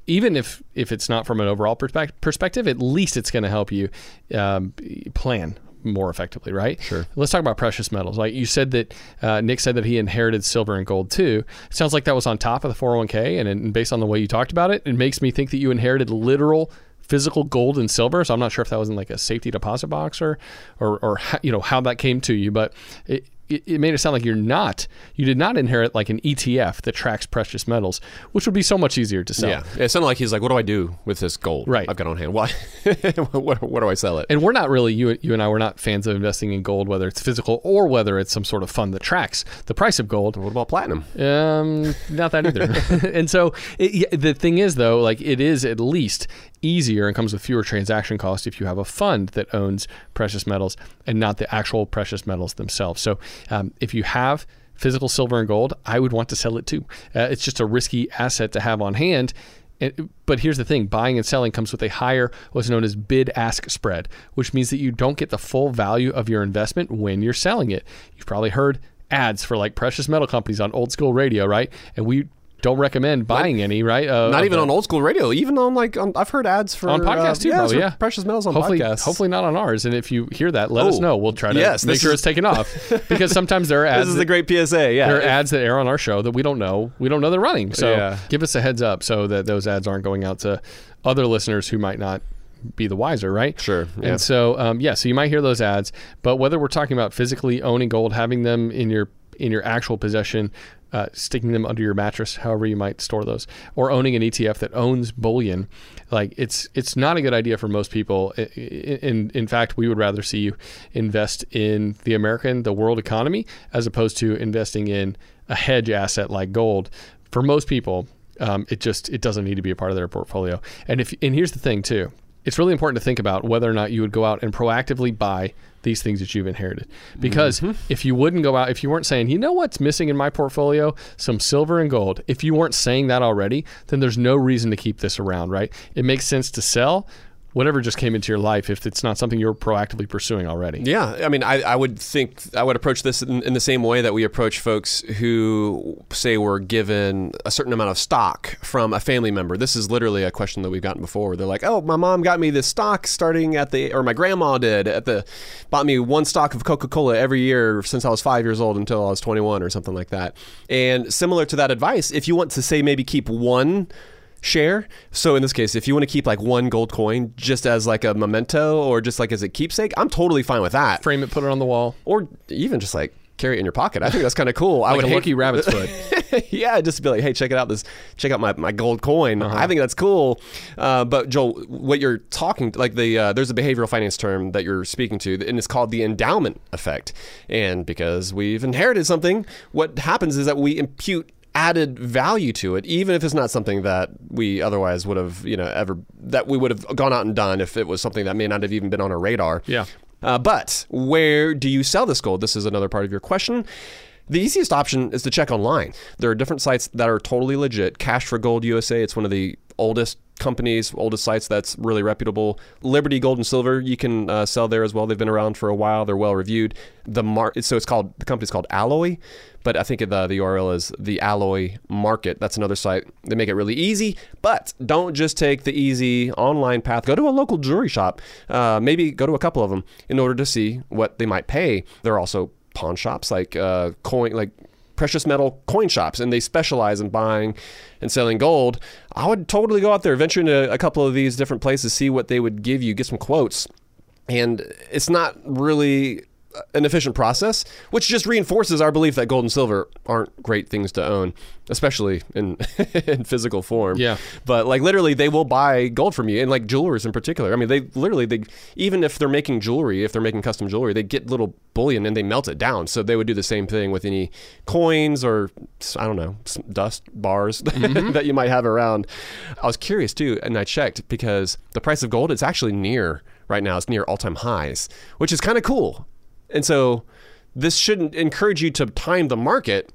even if, if it's not from an overall perspec- perspective, at least it's going to help you um, plan more effectively, right? Sure. Let's talk about precious metals. Like you said that uh, Nick said that he inherited silver and gold too. It sounds like that was on top of the four oh one k, and, and based on the way you talked about it, it makes me think that you inherited literal physical gold and silver. So I'm not sure if that was in like a safety deposit box or, or, or you know, how that came to you, but it, it, it made it sound like you're not, you did not inherit like an E T F that tracks precious metals, which would be so much easier to sell. Yeah. It sounded like he's like, what do I do with this gold Right. I've got on hand? Why? what, what do I sell it? And we're not really, you, you and I, we're not fans of investing in gold, whether it's physical or whether it's some sort of fund that tracks the price of gold. What about platinum? Um, not that either. And so it, the thing is, though, like it is at least easier and comes with fewer transaction costs if you have a fund that owns precious metals and not the actual precious metals themselves. So um, if you have physical silver and gold, I would want to sell it too. Uh, it's just a risky asset to have on hand. And, but here's the thing, buying and selling comes with a higher, what's known as bid-ask spread, which means that you don't get the full value of your investment when you're selling it. You've probably heard ads for like precious metal companies on old school radio, right? And we don't recommend buying not, any, right? Uh, not even the, on old school radio, even on like, on, I've heard ads for on podcasts uh, too, yeah, probably, for yeah. precious metals on hopefully, podcasts. Hopefully not on ours. And if you hear that, let oh, us know. We'll try to yes, make sure is, it's taken off, because sometimes there are ads. This is that, the great P S A. Yeah, there are ads that air on our show that we don't know. We don't know they're running. So yeah. give us a heads up so that those ads aren't going out to other listeners who might not be the wiser, right? Sure. Yeah. And so, um, yeah, so you might hear those ads, but whether we're talking about physically owning gold, having them in your in your actual possession, uh, sticking them under your mattress, however you might store those, or owning an E T F that owns bullion, like it's it's not a good idea for most people. In, in, in fact, we would rather see you invest in the American, the world economy, as opposed to investing in a hedge asset like gold. For most people, Um, it just it doesn't need to be a part of their portfolio. And if and here's the thing too, it's really important to think about whether or not you would go out and proactively buy these things that you've inherited. Because mm-hmm. if you wouldn't go out, if you weren't saying, you know what's missing in my portfolio, some silver and gold, if you weren't saying that already, then there's no reason to keep this around, right? It makes sense to sell whatever just came into your life if it's not something you're proactively pursuing already. Yeah. I mean, I, I would think I would approach this in, in the same way that we approach folks who say were given a certain amount of stock from a family member. This is literally a question that we've gotten before. They're like, oh, my mom got me this stock starting at the, or my grandma did at the, bought me one stock of Coca-Cola every year since I was five years old until I was twenty-one or something like that. And similar to that advice, if you want to say maybe keep one share. So in this case, if you want to keep like one gold coin just as like a memento or just like as a keepsake, I'm totally fine with that. Frame it, put it on the wall. Or even just like carry it in your pocket. I think that's kind of cool. Like I would a hate, lucky rabbit's foot. Yeah, just be like, hey, check it out. This, check out my, my gold coin. Uh-huh. I think that's cool. Uh, but Joel, what you're talking, like the uh, there's a behavioral finance term that you're speaking to, and it's called the endowment effect. And because we've inherited something, what happens is that we impute added value to it, even if it's not something that we otherwise would have, you know, ever, that we would have gone out and done if it was something that may not have even been on our radar. Yeah. Uh, but where do you sell this gold? This is another part of your question. The easiest option is to check online. There are different sites that are totally legit. Cash for Gold U S A, it's one of the oldest companies, oldest sites that's really reputable. Liberty Gold and Silver, you can uh, sell there as well. They've been around for a while. They're well reviewed. The mar- so it's called, the company's called Alloy, but I think the, the U R L is the Alloy Market. That's another site. They make it really easy, but don't just take the easy online path. Go to a local jewelry shop. Uh, maybe go to a couple of them in order to see what they might pay. There are also pawn shops like uh, coin, like precious metal coin shops, and they specialize in buying and selling gold. I would totally go out there, venture into a couple of these different places, see what they would give you, get some quotes. And it's not really an efficient process, which just reinforces our belief that gold and silver aren't great things to own, especially in in physical form. Yeah. But like literally they will buy gold from you, and like jewelers in particular. I mean, they literally, they even if they're making jewelry, if they're making custom jewelry, they get little bullion and they melt it down. So they would do the same thing with any coins or, I don't know, some dust bars mm-hmm. that you might have around. I was curious too, and I checked because the price of gold is actually near, right now, it's near all-time highs, which is kind of cool. And so this shouldn't encourage you to time the market,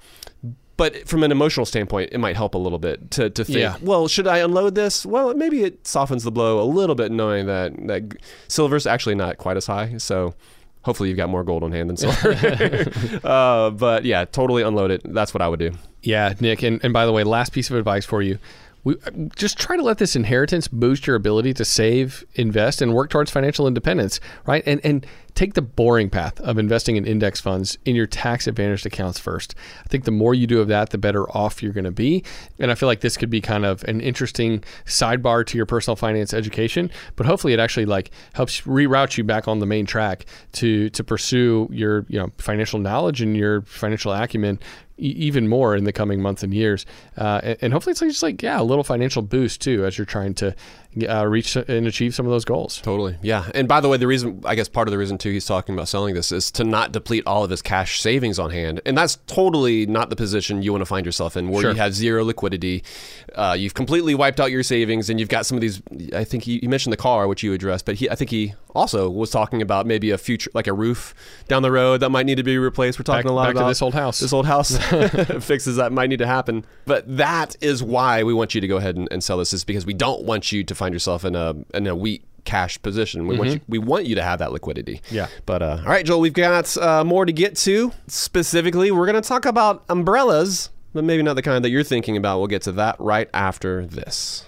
but from an emotional standpoint, it might help a little bit to, to think, yeah. well, should I unload this? Well, maybe it softens the blow a little bit knowing that, that silver's actually not quite as high. So hopefully you've got more gold on hand than silver. uh, but yeah, totally unload it. That's what I would do. Yeah, Nick. And, and by the way, last piece of advice for you. we just try to let this inheritance boost your ability to save, invest, and work towards financial independence, right? And and take the boring path of investing in index funds in your tax-advantaged accounts first. I think the more you do of that, the better off you're going to be. And I feel like this could be kind of an interesting sidebar to your personal finance education, but hopefully it actually like helps reroute you back on the main track to to pursue your you know financial knowledge and your financial acumen even more in the coming months and years. Uh, and, and hopefully it's like just like, yeah, a little financial boost too, as you're trying to uh, reach and achieve some of those goals. Totally. Yeah. And by the way, the reason, I guess part of the reason too, he's talking about selling this is to not deplete all of his cash savings on hand. And that's totally not the position you want to find yourself in, where Sure. you have zero liquidity. Uh, you've completely wiped out your savings, and you've got some of these, I think he, you mentioned the car, which you addressed, but he, I think he also was talking about maybe a future, like a roof down the road that might need to be replaced. We're talking Back- a lot back to about this old house. This old house fixes that might need to happen. But that is why we want you to go ahead and, and sell this, is because we don't want you to find yourself in a in a weak cash position. We Mm-hmm. want you, we want you to have that liquidity. Yeah. But uh, all right, Joel, we've got uh, more to get to. Specifically, we're going to talk about umbrellas, but maybe not the kind that you're thinking about. We'll get to that right after this.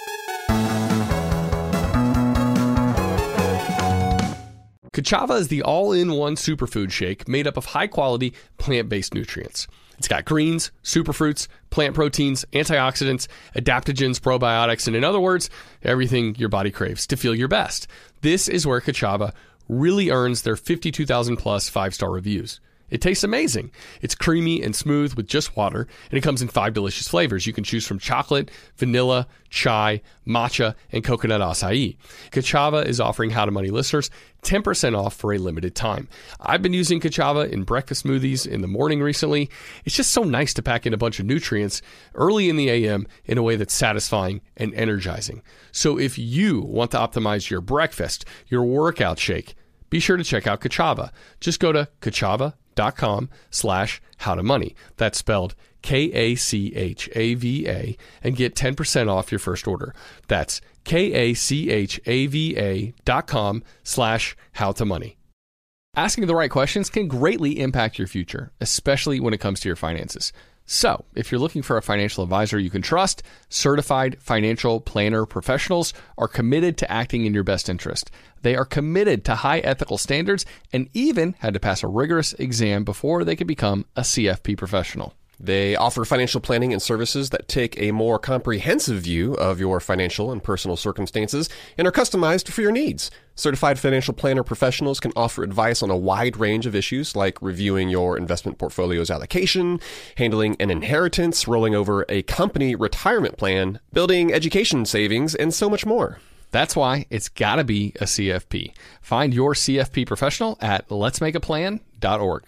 Kachava is the all-in-one superfood shake made up of high-quality plant-based nutrients. It's got greens, superfruits, plant proteins, antioxidants, adaptogens, probiotics, and in other words, everything your body craves to feel your best. This is where Kachava really earns their fifty-two thousand plus five-star reviews. It tastes amazing. It's creamy and smooth with just water, and it comes in five delicious flavors. You can choose from chocolate, vanilla, chai, matcha, and coconut acai. Kachava is offering How to Money listeners ten percent off for a limited time. I've been using Kachava in breakfast smoothies in the morning recently. It's just so nice to pack in a bunch of nutrients early in the A M in a way that's satisfying and energizing. So if you want to optimize your breakfast, your workout shake, be sure to check out Kachava. Just go to kachava dot com slash how to money. That's spelled K A C H A V A, and get ten percent off your first order. That's K A C H A V A dot com slash how to money. Asking the right questions can greatly impact your future, especially when it comes to your finances. So, if you're looking for a financial advisor you can trust, certified financial planner professionals are committed to acting in your best interest. They are committed to high ethical standards and even had to pass a rigorous exam before they could become a C F P professional. They offer financial planning and services that take a more comprehensive view of your financial and personal circumstances and are customized for your needs. Certified financial planner professionals can offer advice on a wide range of issues like reviewing your investment portfolio's allocation, handling an inheritance, rolling over a company retirement plan, building education savings, and so much more. That's why it's got to be a C F P. Find your C F P professional at lets make a plan dot org.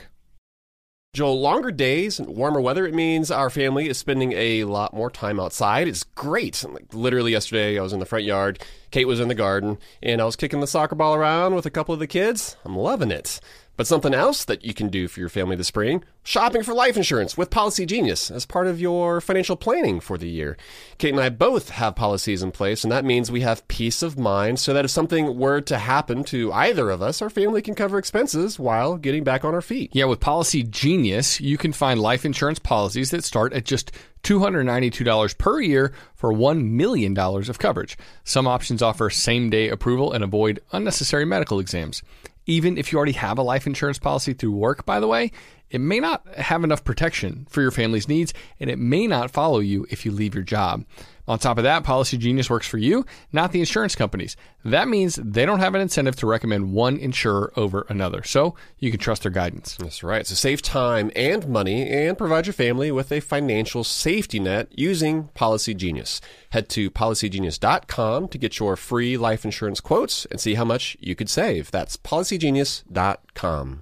Joel, longer days and warmer weather, it means our family is spending a lot more time outside. It's great. Like, literally yesterday, I was in the front yard, Kate was in the garden, and I was kicking the soccer ball around with a couple of the kids. I'm loving it. But something else that you can do for your family this spring, shopping for life insurance with Policy Genius as part of your financial planning for the year. Kate and I both have policies in place, and that means we have peace of mind so that if something were to happen to either of us, our family can cover expenses while getting back on our feet. Yeah, with Policy Genius, you can find life insurance policies that start at just two hundred ninety-two dollars per year for one million dollars of coverage. Some options offer same-day approval and avoid unnecessary medical exams. Even if you already have a life insurance policy through work, by the way, it may not have enough protection for your family's needs, and it may not follow you if you leave your job. On top of that, Policy Genius works for you, not the insurance companies. That means they don't have an incentive to recommend one insurer over another, so you can trust their guidance. That's right. So save time and money and provide your family with a financial safety net using Policy Genius. Head to policy genius dot com to get your free life insurance quotes and see how much you could save. That's policy genius dot com.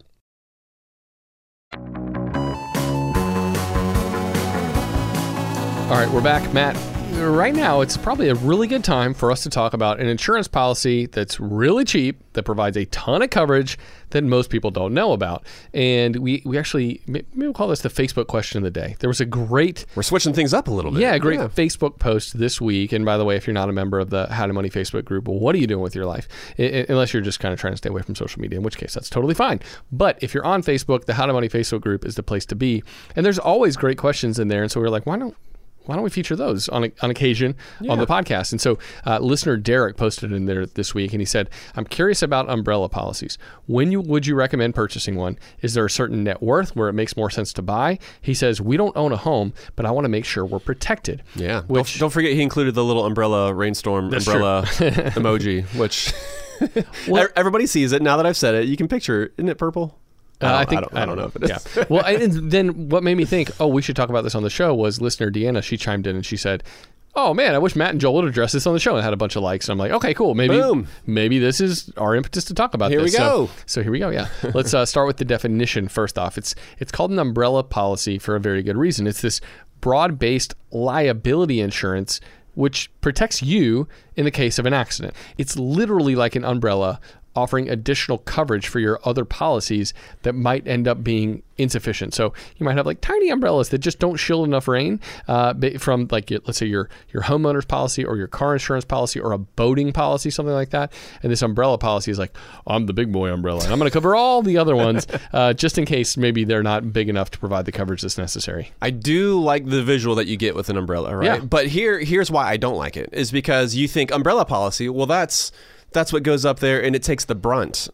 All right, we're back. Matt, right now it's probably a really good time for us to talk about an insurance policy that's really cheap, that provides a ton of coverage that most people don't know about. And we, we actually, maybe we'll call this the Facebook question of the day. There was a great... We're switching things up a little bit. Yeah, a great yeah. Facebook post this week. And by the way, if you're not a member of the How to Money Facebook group, well, what are you doing with your life? I, unless you're just kind of trying to stay away from social media, in which case that's totally fine. But if you're on Facebook, the How to Money Facebook group is the place to be. And there's always great questions in there. And so we were like, why don't why don't we feature those on a, on occasion yeah. on the podcast? And so uh, listener Derek posted in there this week, and he said, I'm curious about umbrella policies. When you would you recommend purchasing one? Is there a certain net worth where it makes more sense to buy? He says, we don't own a home, but I want to make sure we're protected. Yeah. Which, don't, don't forget he included the little umbrella rainstorm umbrella emoji, which well, everybody sees it. Now that I've said it, you can picture, isn't it purple? Uh, I think I don't, I don't know if it is. Yeah. Well, and then what made me think, oh, we should talk about this on the show was listener Deanna. She chimed in and she said, oh man, I wish Matt and Joel would address this on the show, and had a bunch of likes. And I'm like, okay, cool. Maybe Boom. maybe this is our impetus to talk about here this. Here we go. So, so here we go. Yeah. Let's uh, start with the definition first off. It's it's called an umbrella policy for a very good reason. It's this broad-based liability insurance which protects you in the case of an accident. It's literally like an umbrella offering additional coverage for your other policies that might end up being insufficient. So you might have like tiny umbrellas that just don't shield enough rain uh, from like, let's say your, your homeowner's policy or your car insurance policy or a boating policy, something like that. And this umbrella policy is like, I'm the big boy umbrella and I'm going to cover all the other ones uh, just in case maybe they're not big enough to provide the coverage that's necessary. I do like the visual that you get with an umbrella, right? Yeah. But here, here's why I don't like it is because you think umbrella policy, well, that's That's what goes up there, and it takes the brunt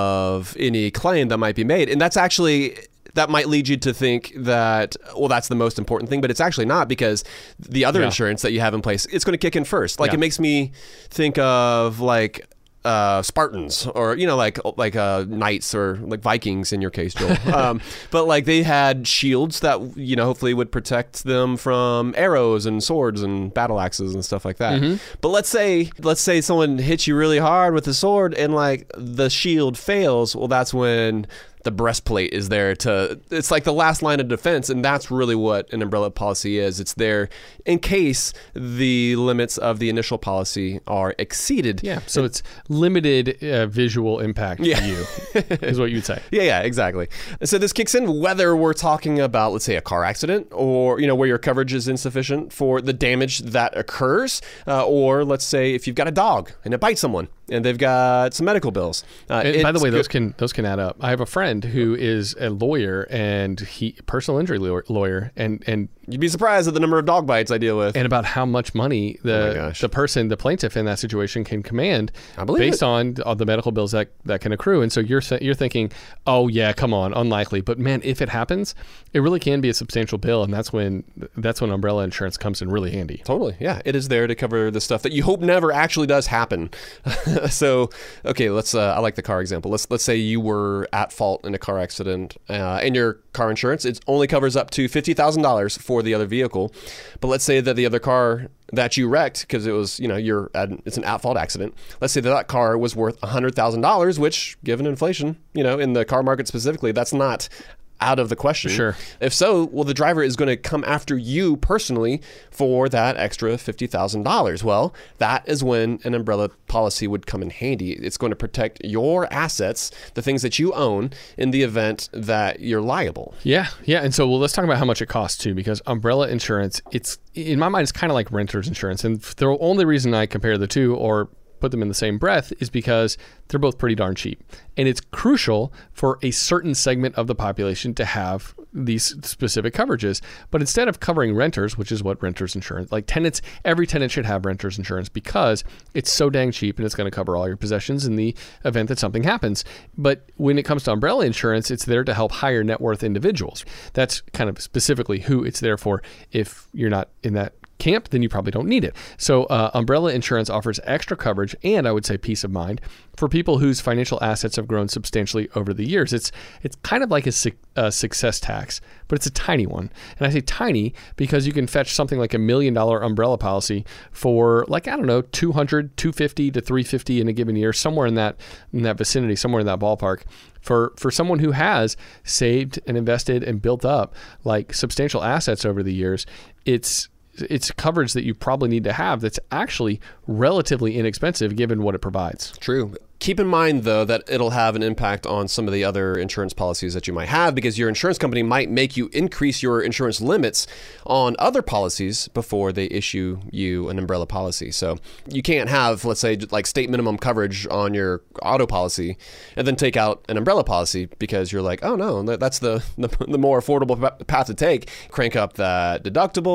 of any claim that might be made. And that's actually, that might lead you to think that, well, that's the most important thing, but it's actually not, because the other yeah. insurance that you have in place, it's going to kick in first. Like, yeah. it makes me think of, like, Uh, Spartans, or you know, like like uh, knights, or like Vikings in your case, Joel. Um, but like they had shields that you know hopefully would protect them from arrows and swords and battle axes and stuff like that. Mm-hmm. But let's say let's say someone hits you really hard with a sword and like the shield fails. Well, that's when the breastplate is there to, it's like the last line of defense, and that's really what an umbrella policy is. It's there in case the limits of the initial policy are exceeded. Yeah, so it's limited uh, visual impact yeah. to you, is what you'd say. Yeah, yeah, exactly. So this kicks in whether we're talking about, let's say, a car accident, or, you know, where your coverage is insufficient for the damage that occurs, uh, or let's say if you've got a dog and it bites someone and they've got some medical bills. Uh, and by the way, good. those can those can add up. I have a friend who is a lawyer and he personal injury lawyer, and and you'd be surprised at the number of dog bites I deal with, and about how much money the oh the person, the plaintiff in that situation, can command I believe based it. on all the medical bills that, that can accrue. And so you're you're thinking, oh yeah, come on, unlikely. But man, if it happens, it really can be a substantial bill, and that's when that's when umbrella insurance comes in really handy. Totally, yeah, it is there to cover the stuff that you hope never actually does happen. So, okay, let's. Uh, I like the car example. Let's let's say you were at fault in a car accident, uh, and your car insurance it only covers up to fifty thousand dollars for the other vehicle, but let's say that the other car that you wrecked, because it was you know you're at, it's an at fault accident. Let's say that that car was worth a hundred thousand dollars, which, given inflation, you know, in the car market specifically, that's not out of the question. Sure. If so, well, the driver is going to come after you personally for that extra fifty thousand dollars. Well, that is when an umbrella policy would come in handy. It's going to protect your assets, the things that you own, in the event that you're liable. Yeah, yeah. And so, well, let's talk about how much it costs too, because umbrella insurance, it's in my mind, it's kind of like renter's insurance. And the only reason I compare the two, or put them in the same breath, is because they're both pretty darn cheap. And it's crucial for a certain segment of the population to have these specific coverages. But instead of covering renters, which is what renter's insurance, like tenants, every tenant should have renter's insurance because it's so dang cheap and it's going to cover all your possessions in the event that something happens. But when it comes to umbrella insurance, it's there to help higher net worth individuals. That's kind of specifically who it's there for. If you're not in that camp, then you probably don't need it. So uh, umbrella insurance offers extra coverage and, I would say, peace of mind for people whose financial assets have grown substantially over the years. It's it's kind of like a, su- a success tax, but it's a tiny one. And I say tiny because you can fetch something like a million dollar umbrella policy for, like, I don't know, two hundred, two fifty to three fifty in a given year, somewhere in that in that vicinity, somewhere in that ballpark. For for someone who has saved and invested and built up like substantial assets over the years, it's it's coverage that you probably need to have that's actually relatively inexpensive given what it provides. True. Keep in mind, though, that it'll have an impact on some of the other insurance policies that you might have, because your insurance company might make you increase your insurance limits on other policies before they issue you an umbrella policy. So you can't have, let's say, like state minimum coverage on your auto policy and then take out an umbrella policy because you're like, oh no, that's the, the, the more affordable path to take. Crank up that deductible,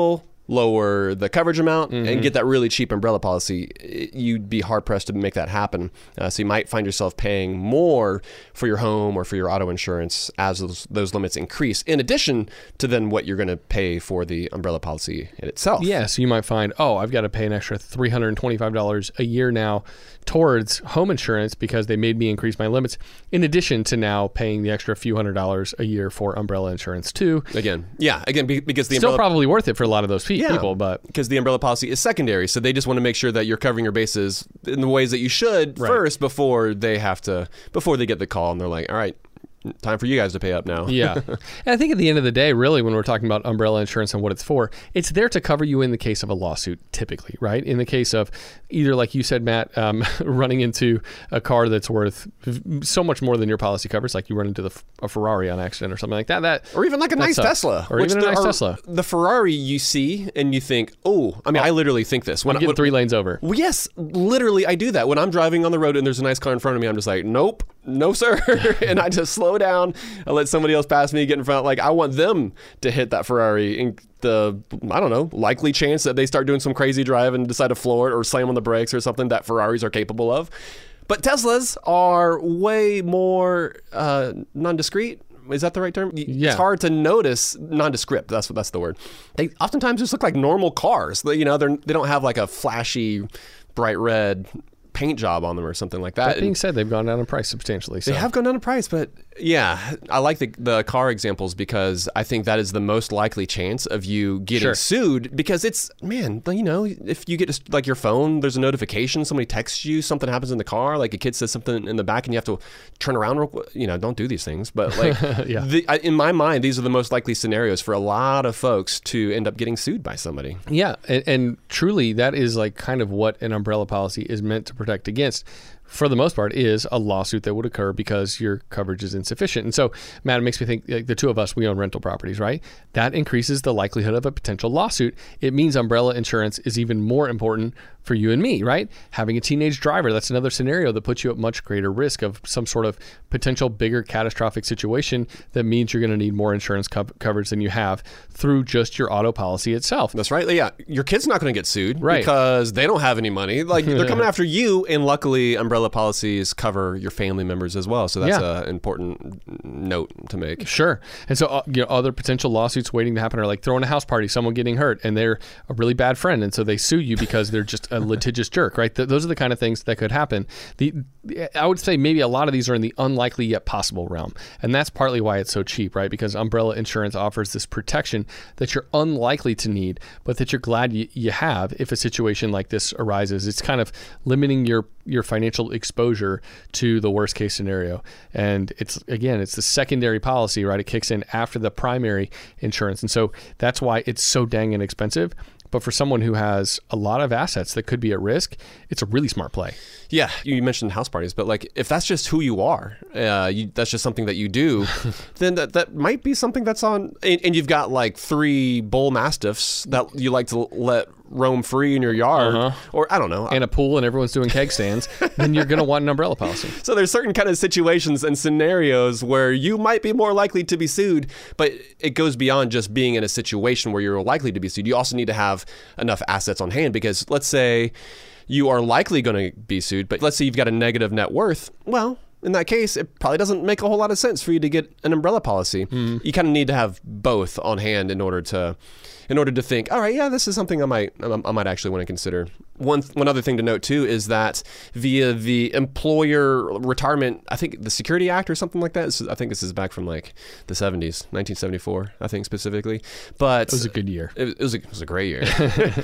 lower the coverage amount mm-hmm. and get that really cheap umbrella policy, you'd be hard pressed to make that happen. Uh, so you might find yourself paying more for your home or for your auto insurance as those, those limits increase, in addition to then what you're going to pay for the umbrella policy in itself. Yeah, so you might find, oh, I've got to pay an extra three hundred twenty-five dollars a year now towards home insurance because they made me increase my limits, in addition to now paying the extra few hundred dollars a year for umbrella insurance too. Again, yeah, again, because the still umbrella, probably worth it for a lot of those pe- yeah, people, but because the umbrella policy is secondary, so they just want to make sure that you're covering your bases in the ways that you should right. first before they have to, before they get the call and they're like, all right, time for you guys to pay up now. Yeah. And I think at the end of the day, really, when we're talking about umbrella insurance and what it's for, it's there to cover you in the case of a lawsuit, typically, right? In the case of either, like you said, Matt, um, running into a car that's worth so much more than your policy covers, like you run into the, a Ferrari on accident or something like that. that or even like a nice sucks. Tesla. Or even a nice are, Tesla. The Ferrari you see and you think, oh, I mean, oh, I literally think this. When I'm getting when, three lanes over. Well, yes, literally I do that. When I'm driving on the road and there's a nice car in front of me, I'm just like, nope, no sir. And I just slow down. I let somebody else pass me, get in front. Like, I want them to hit that Ferrari in the, I don't know, likely chance that they start doing some crazy drive and decide to floor it or slam on the brakes or something that Ferraris are capable of. But Teslas are way more uh, non-discrete. Is that the right term? Yeah. It's hard to notice. Nondescript. That's what. That's the word. They oftentimes just look like normal cars. They, you know, they're they don't have like a flashy, bright red paint job on them or something like that. That being and said, they've gone down in price substantially. So. They have gone down in price, but yeah, I like the the car examples because I think that is the most likely chance of you getting sure. sued because it's, man, you know, if you get just, like your phone, there's a notification, somebody texts you, something happens in the car, like a kid says something in the back and you have to turn around, real, you know, don't do these things. But like, yeah. the, I, in my mind, these are the most likely scenarios for a lot of folks to end up getting sued by somebody. Yeah, and, and truly that is like kind of what an umbrella policy is meant to protect against. For the most part, is a lawsuit that would occur because your coverage is insufficient. And so, Matt, it makes me think, like the two of us, we own rental properties, right? That increases the likelihood of a potential lawsuit. It means umbrella insurance is even more important for you and me, right? Having a teenage driver, that's another scenario that puts you at much greater risk of some sort of potential bigger catastrophic situation that means you're going to need more insurance co- coverage than you have through just your auto policy itself. That's right. Yeah. Your kid's not going to get sued right. because they don't have any money. Like they're coming after you, and luckily umbrella policies cover your family members as well. So that's yeah. an important note to make. Sure. And so uh, you know, other potential lawsuits waiting to happen are like throwing a house party, someone getting hurt, and they're a really bad friend, and so they sue you because they're just a litigious jerk, right? Th- those are the kind of things that could happen. The, I would say maybe a lot of these are in the unlikely yet possible realm, and that's partly why it's so cheap, right? Because umbrella insurance offers this protection that you're unlikely to need, but that you're glad you, you have if a situation like this arises. It's kind of limiting your your financial exposure to the worst case scenario. And it's, again, it's the secondary policy, right? It kicks in after the primary insurance. And so that's why it's so dang inexpensive. But for someone who has a lot of assets that could be at risk, it's a really smart play. Yeah, you mentioned house parties, but like if that's just who you are, uh, you, that's just something that you do, then that, that might be something that's on, and, and you've got like three bull mastiffs that you like to let roam free in your yard, uh-huh. or I don't know. And a pool and everyone's doing keg stands, then you're going to want an umbrella policy. So there's certain kind of situations and scenarios where you might be more likely to be sued, but it goes beyond just being in a situation where you're likely to be sued. You also need to have enough assets on hand because let's say you are likely going to be sued, but let's say you've got a negative net worth. Well, in that case, it probably doesn't make a whole lot of sense for you to get an umbrella policy. Mm. You kind of need to have both on hand in order to, in order to think, all right, yeah, this is something I might, I might actually want to consider. One, one other thing to note too is that via the Employer Retirement, I think the Security Act or something like that. This is, I think this is back from like the seventies, nineteen seventy-four, I think specifically. But it was a good year. It, it was a, it was a great year.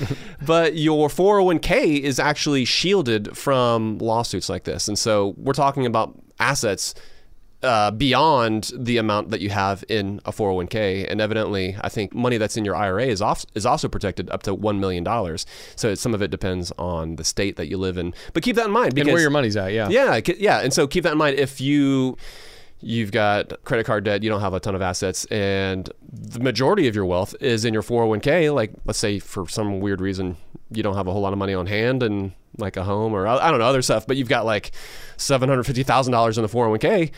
But your four oh one k is actually shielded from lawsuits like this, and so we're talking about assets uh, beyond the amount that you have in a four oh one k, and evidently I think money that's in your I R A is off, is also protected up to one million dollars. So some of it depends on the state that you live in, but keep that in mind because and where your money's at. Yeah, yeah, yeah, and so keep that in mind if you. You've got credit card debt, you don't have a ton of assets, and the majority of your wealth is in your four oh one k. Like, let's say for some weird reason, you don't have a whole lot of money on hand and like a home or I don't know, other stuff, but you've got like seven hundred fifty thousand dollars in the four oh one k.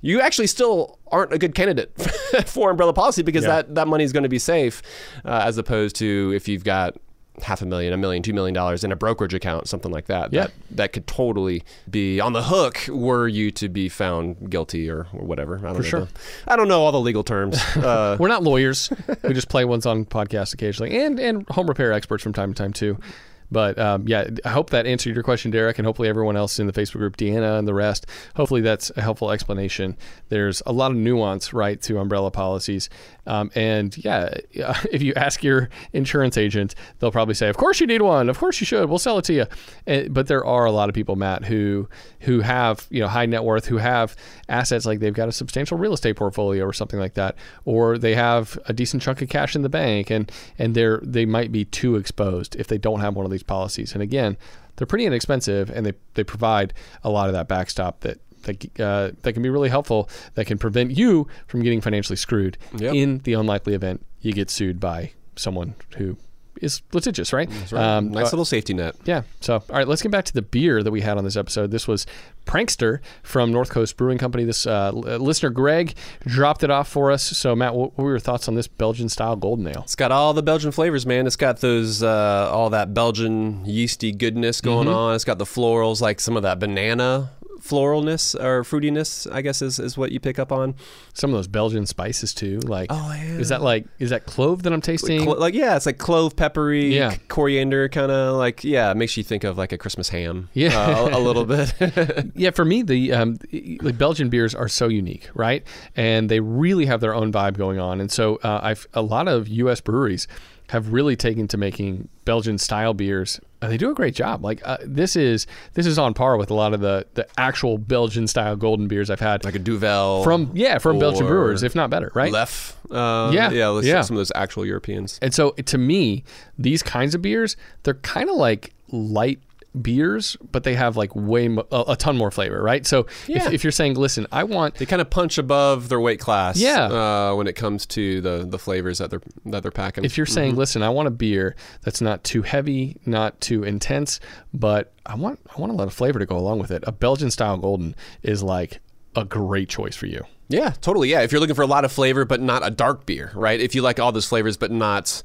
you actually still aren't a good candidate for umbrella policy because Yeah. that, that money is going to be safe uh, as opposed to if you've got half a million, a million, two million dollars in a brokerage account, something like that. Yeah. That, that could totally be on the hook were you to be found guilty or, or whatever. I don't For know sure. the- I don't know all the legal terms. Uh, We're not lawyers. We just play ones on podcasts occasionally, and and home repair experts from time to time too. But um, yeah, I hope that answered your question, Derek, and hopefully everyone else in the Facebook group, Deanna and the rest. Hopefully that's a helpful explanation. There's a lot of nuance, right, to umbrella policies. Um, and yeah, if you ask your insurance agent, they'll probably say, of course you need one. Of course you should. We'll sell it to you. And, but there are a lot of people, Matt, who who have, you know, high net worth, who have assets like they've got a substantial real estate portfolio or something like that, or they have a decent chunk of cash in the bank, and and they're they might be too exposed if they don't have one of these policies. And again, they're pretty inexpensive, and they they provide a lot of that backstop that that, uh, that can be really helpful, that can prevent you from getting financially screwed Yep. in the unlikely event you get sued by someone who is litigious, right? That's right. Um, nice uh, little safety net. yeah. So, all right, let's get back to the beer that we had on this episode. This was Prankster from North Coast Brewing Company. This uh, l- listener, Greg, dropped it off for us. So, Matt, what, what were your thoughts on this Belgian-style golden ale? It's got all the Belgian flavors, man. It's got those, uh, all that Belgian yeasty goodness going Mm-hmm. on. It's got the florals, like some of that banana floralness or fruitiness, I guess is, is what you pick up on. Some of those Belgian spices, too. Like, Oh, yeah. is that like, is that clove that I'm tasting? Clo- like, yeah, it's like clove, peppery, Yeah. c- coriander, kind of like, yeah, it makes you think of like a Christmas ham. Yeah. uh, a, a little bit. Yeah, for me, the um, the Belgian beers are so unique, right? And they really have their own vibe going on. And so uh, I've a lot of U S breweries have really taken to making Belgian style beers, and they do a great job. Like uh, this is this is on par with a lot of the the actual Belgian style golden beers I've had like a Duvel. from yeah from Belgian or brewers, if not better, right? Lef. Uh, Yeah, Yeah, let's- yeah. some of those actual Europeans. And so to me, these kinds of beers, they're kind of like light beers, but they have like way mo- a, a ton more flavor, right? So Yeah. if, if you're saying, listen, I want They kind of punch above their weight class. Yeah. Uh, when it comes to the, the flavors that they're that they're packing. if you're saying, listen, I want a beer that's not too heavy, not too intense, but I want I want a lot of flavor to go along with it. A Belgian style golden is like a great choice for you. Yeah, totally. Yeah, if you're looking for a lot of flavor, but not a dark beer, right? If you like all those flavors, but not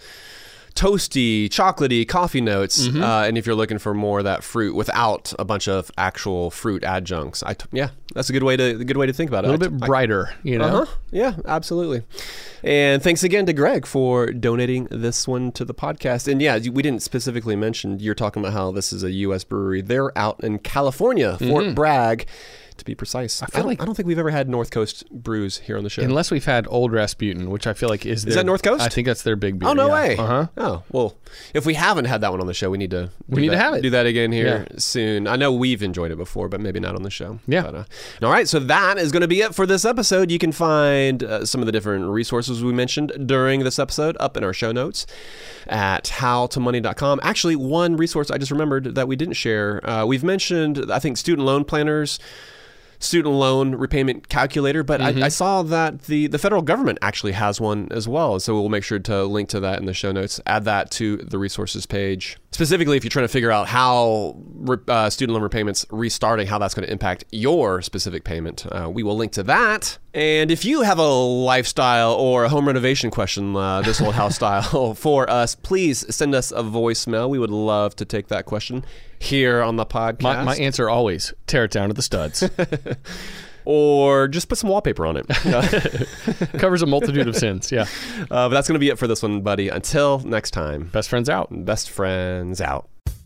toasty, chocolatey, coffee notes, Mm-hmm. uh, and if you're looking for more of that fruit without a bunch of actual fruit adjuncts, I t- yeah, that's a good way to a good way to think about it. A little I bit t- I- brighter, you know? Uh-huh. Yeah, absolutely. And thanks again to Greg for donating this one to the podcast. And yeah, we didn't specifically mention, you're talking about how this is a U S brewery. They're out in California, Fort Bragg, to be precise. I feel don't, like- I don't think we've ever had North Coast brews here on the show. Unless we've had Old Rasputin, which I feel like is their, that North Coast? I think that's their big beer. Oh, no yeah. way. Uh-huh. Oh, well, if we haven't had that one on the show, we need to We do need to that- have it. Do that again here Yeah. soon. I know we've enjoyed it before, but maybe not on the show. Yeah. But, uh, all right, so that is going to be it for this episode. You can find uh, some of the different resources we mentioned during this episode up in our show notes at how to money dot com. Actually, one resource I just remembered that we didn't share, uh, we've mentioned, I think, student loan planners, student loan repayment calculator, but I, I saw that the, the federal government actually has one as well. So we'll make sure to link to that in the show notes, add that to the resources page. Specifically, if you're trying to figure out how re- uh, student loan repayments restarting, how that's going to impact your specific payment, uh, we will link to that. And if you have a lifestyle or a home renovation question, uh, this old house style for us, please send us a voicemail. We would love to take that question here on the podcast. My, my answer always, tear it down to the studs. Or just put some wallpaper on it. Covers a multitude of sins, yeah. Uh, but that's going to be it for this one, buddy. Until next time, Best friends out. best friends out.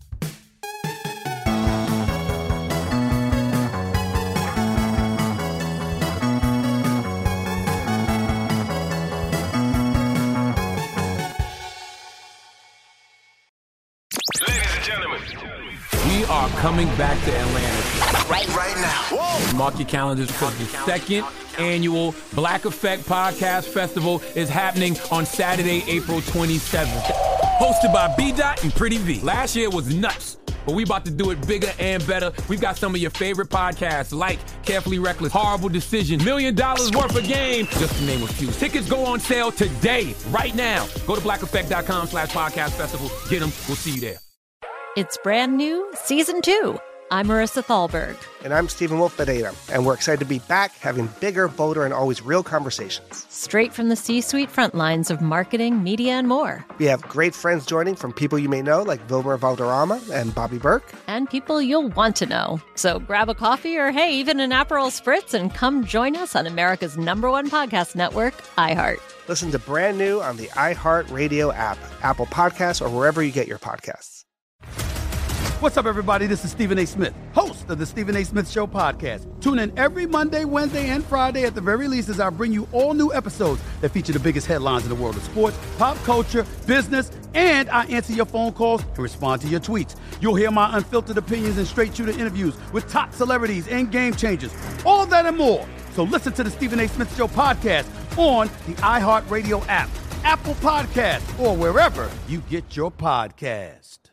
Ladies and gentlemen, We are coming back to Atlanta. right, right now. Whoa! Mark your calendars because the second annual Black Effect Podcast Festival is happening on Saturday, April twenty-seventh. Hosted by B-Dot and Pretty V. Last year was nuts, but we about to do it bigger and better. We've got some of your favorite podcasts like Carefully Reckless, Horrible Decision, Million Dollars Worth of Game, just to name a few. Tickets go on sale today, right now. Go to black effect dot com slash podcast festival. Get them. We'll see you there. It's brand new season two. I'm Marissa Thalberg. And I'm Stephen Wolf Bedeta, and we're excited to be back having bigger, bolder, and always real conversations. Straight from the C-suite front lines of marketing, media, and more. We have great friends joining from people you may know, like Wilmer Valderrama and Bobby Burke. And people you'll want to know. So grab a coffee or, hey, even an Aperol Spritz and come join us on America's number one podcast network, iHeart. Listen to Brand New on the iHeartRadio app, Apple Podcasts, or wherever you get your podcasts. What's up, everybody? This is Stephen A. Smith, host of the Stephen A. Smith Show podcast. Tune in every Monday, Wednesday, and Friday at the very least as I bring you all new episodes that feature the biggest headlines in the world of sports, pop culture, business, and I answer your phone calls and respond to your tweets. You'll hear my unfiltered opinions and straight-shooter interviews with top celebrities and game changers. All of that and more. So listen to the Stephen A. Smith Show podcast on the iHeartRadio app, Apple Podcasts, or wherever you get your podcast.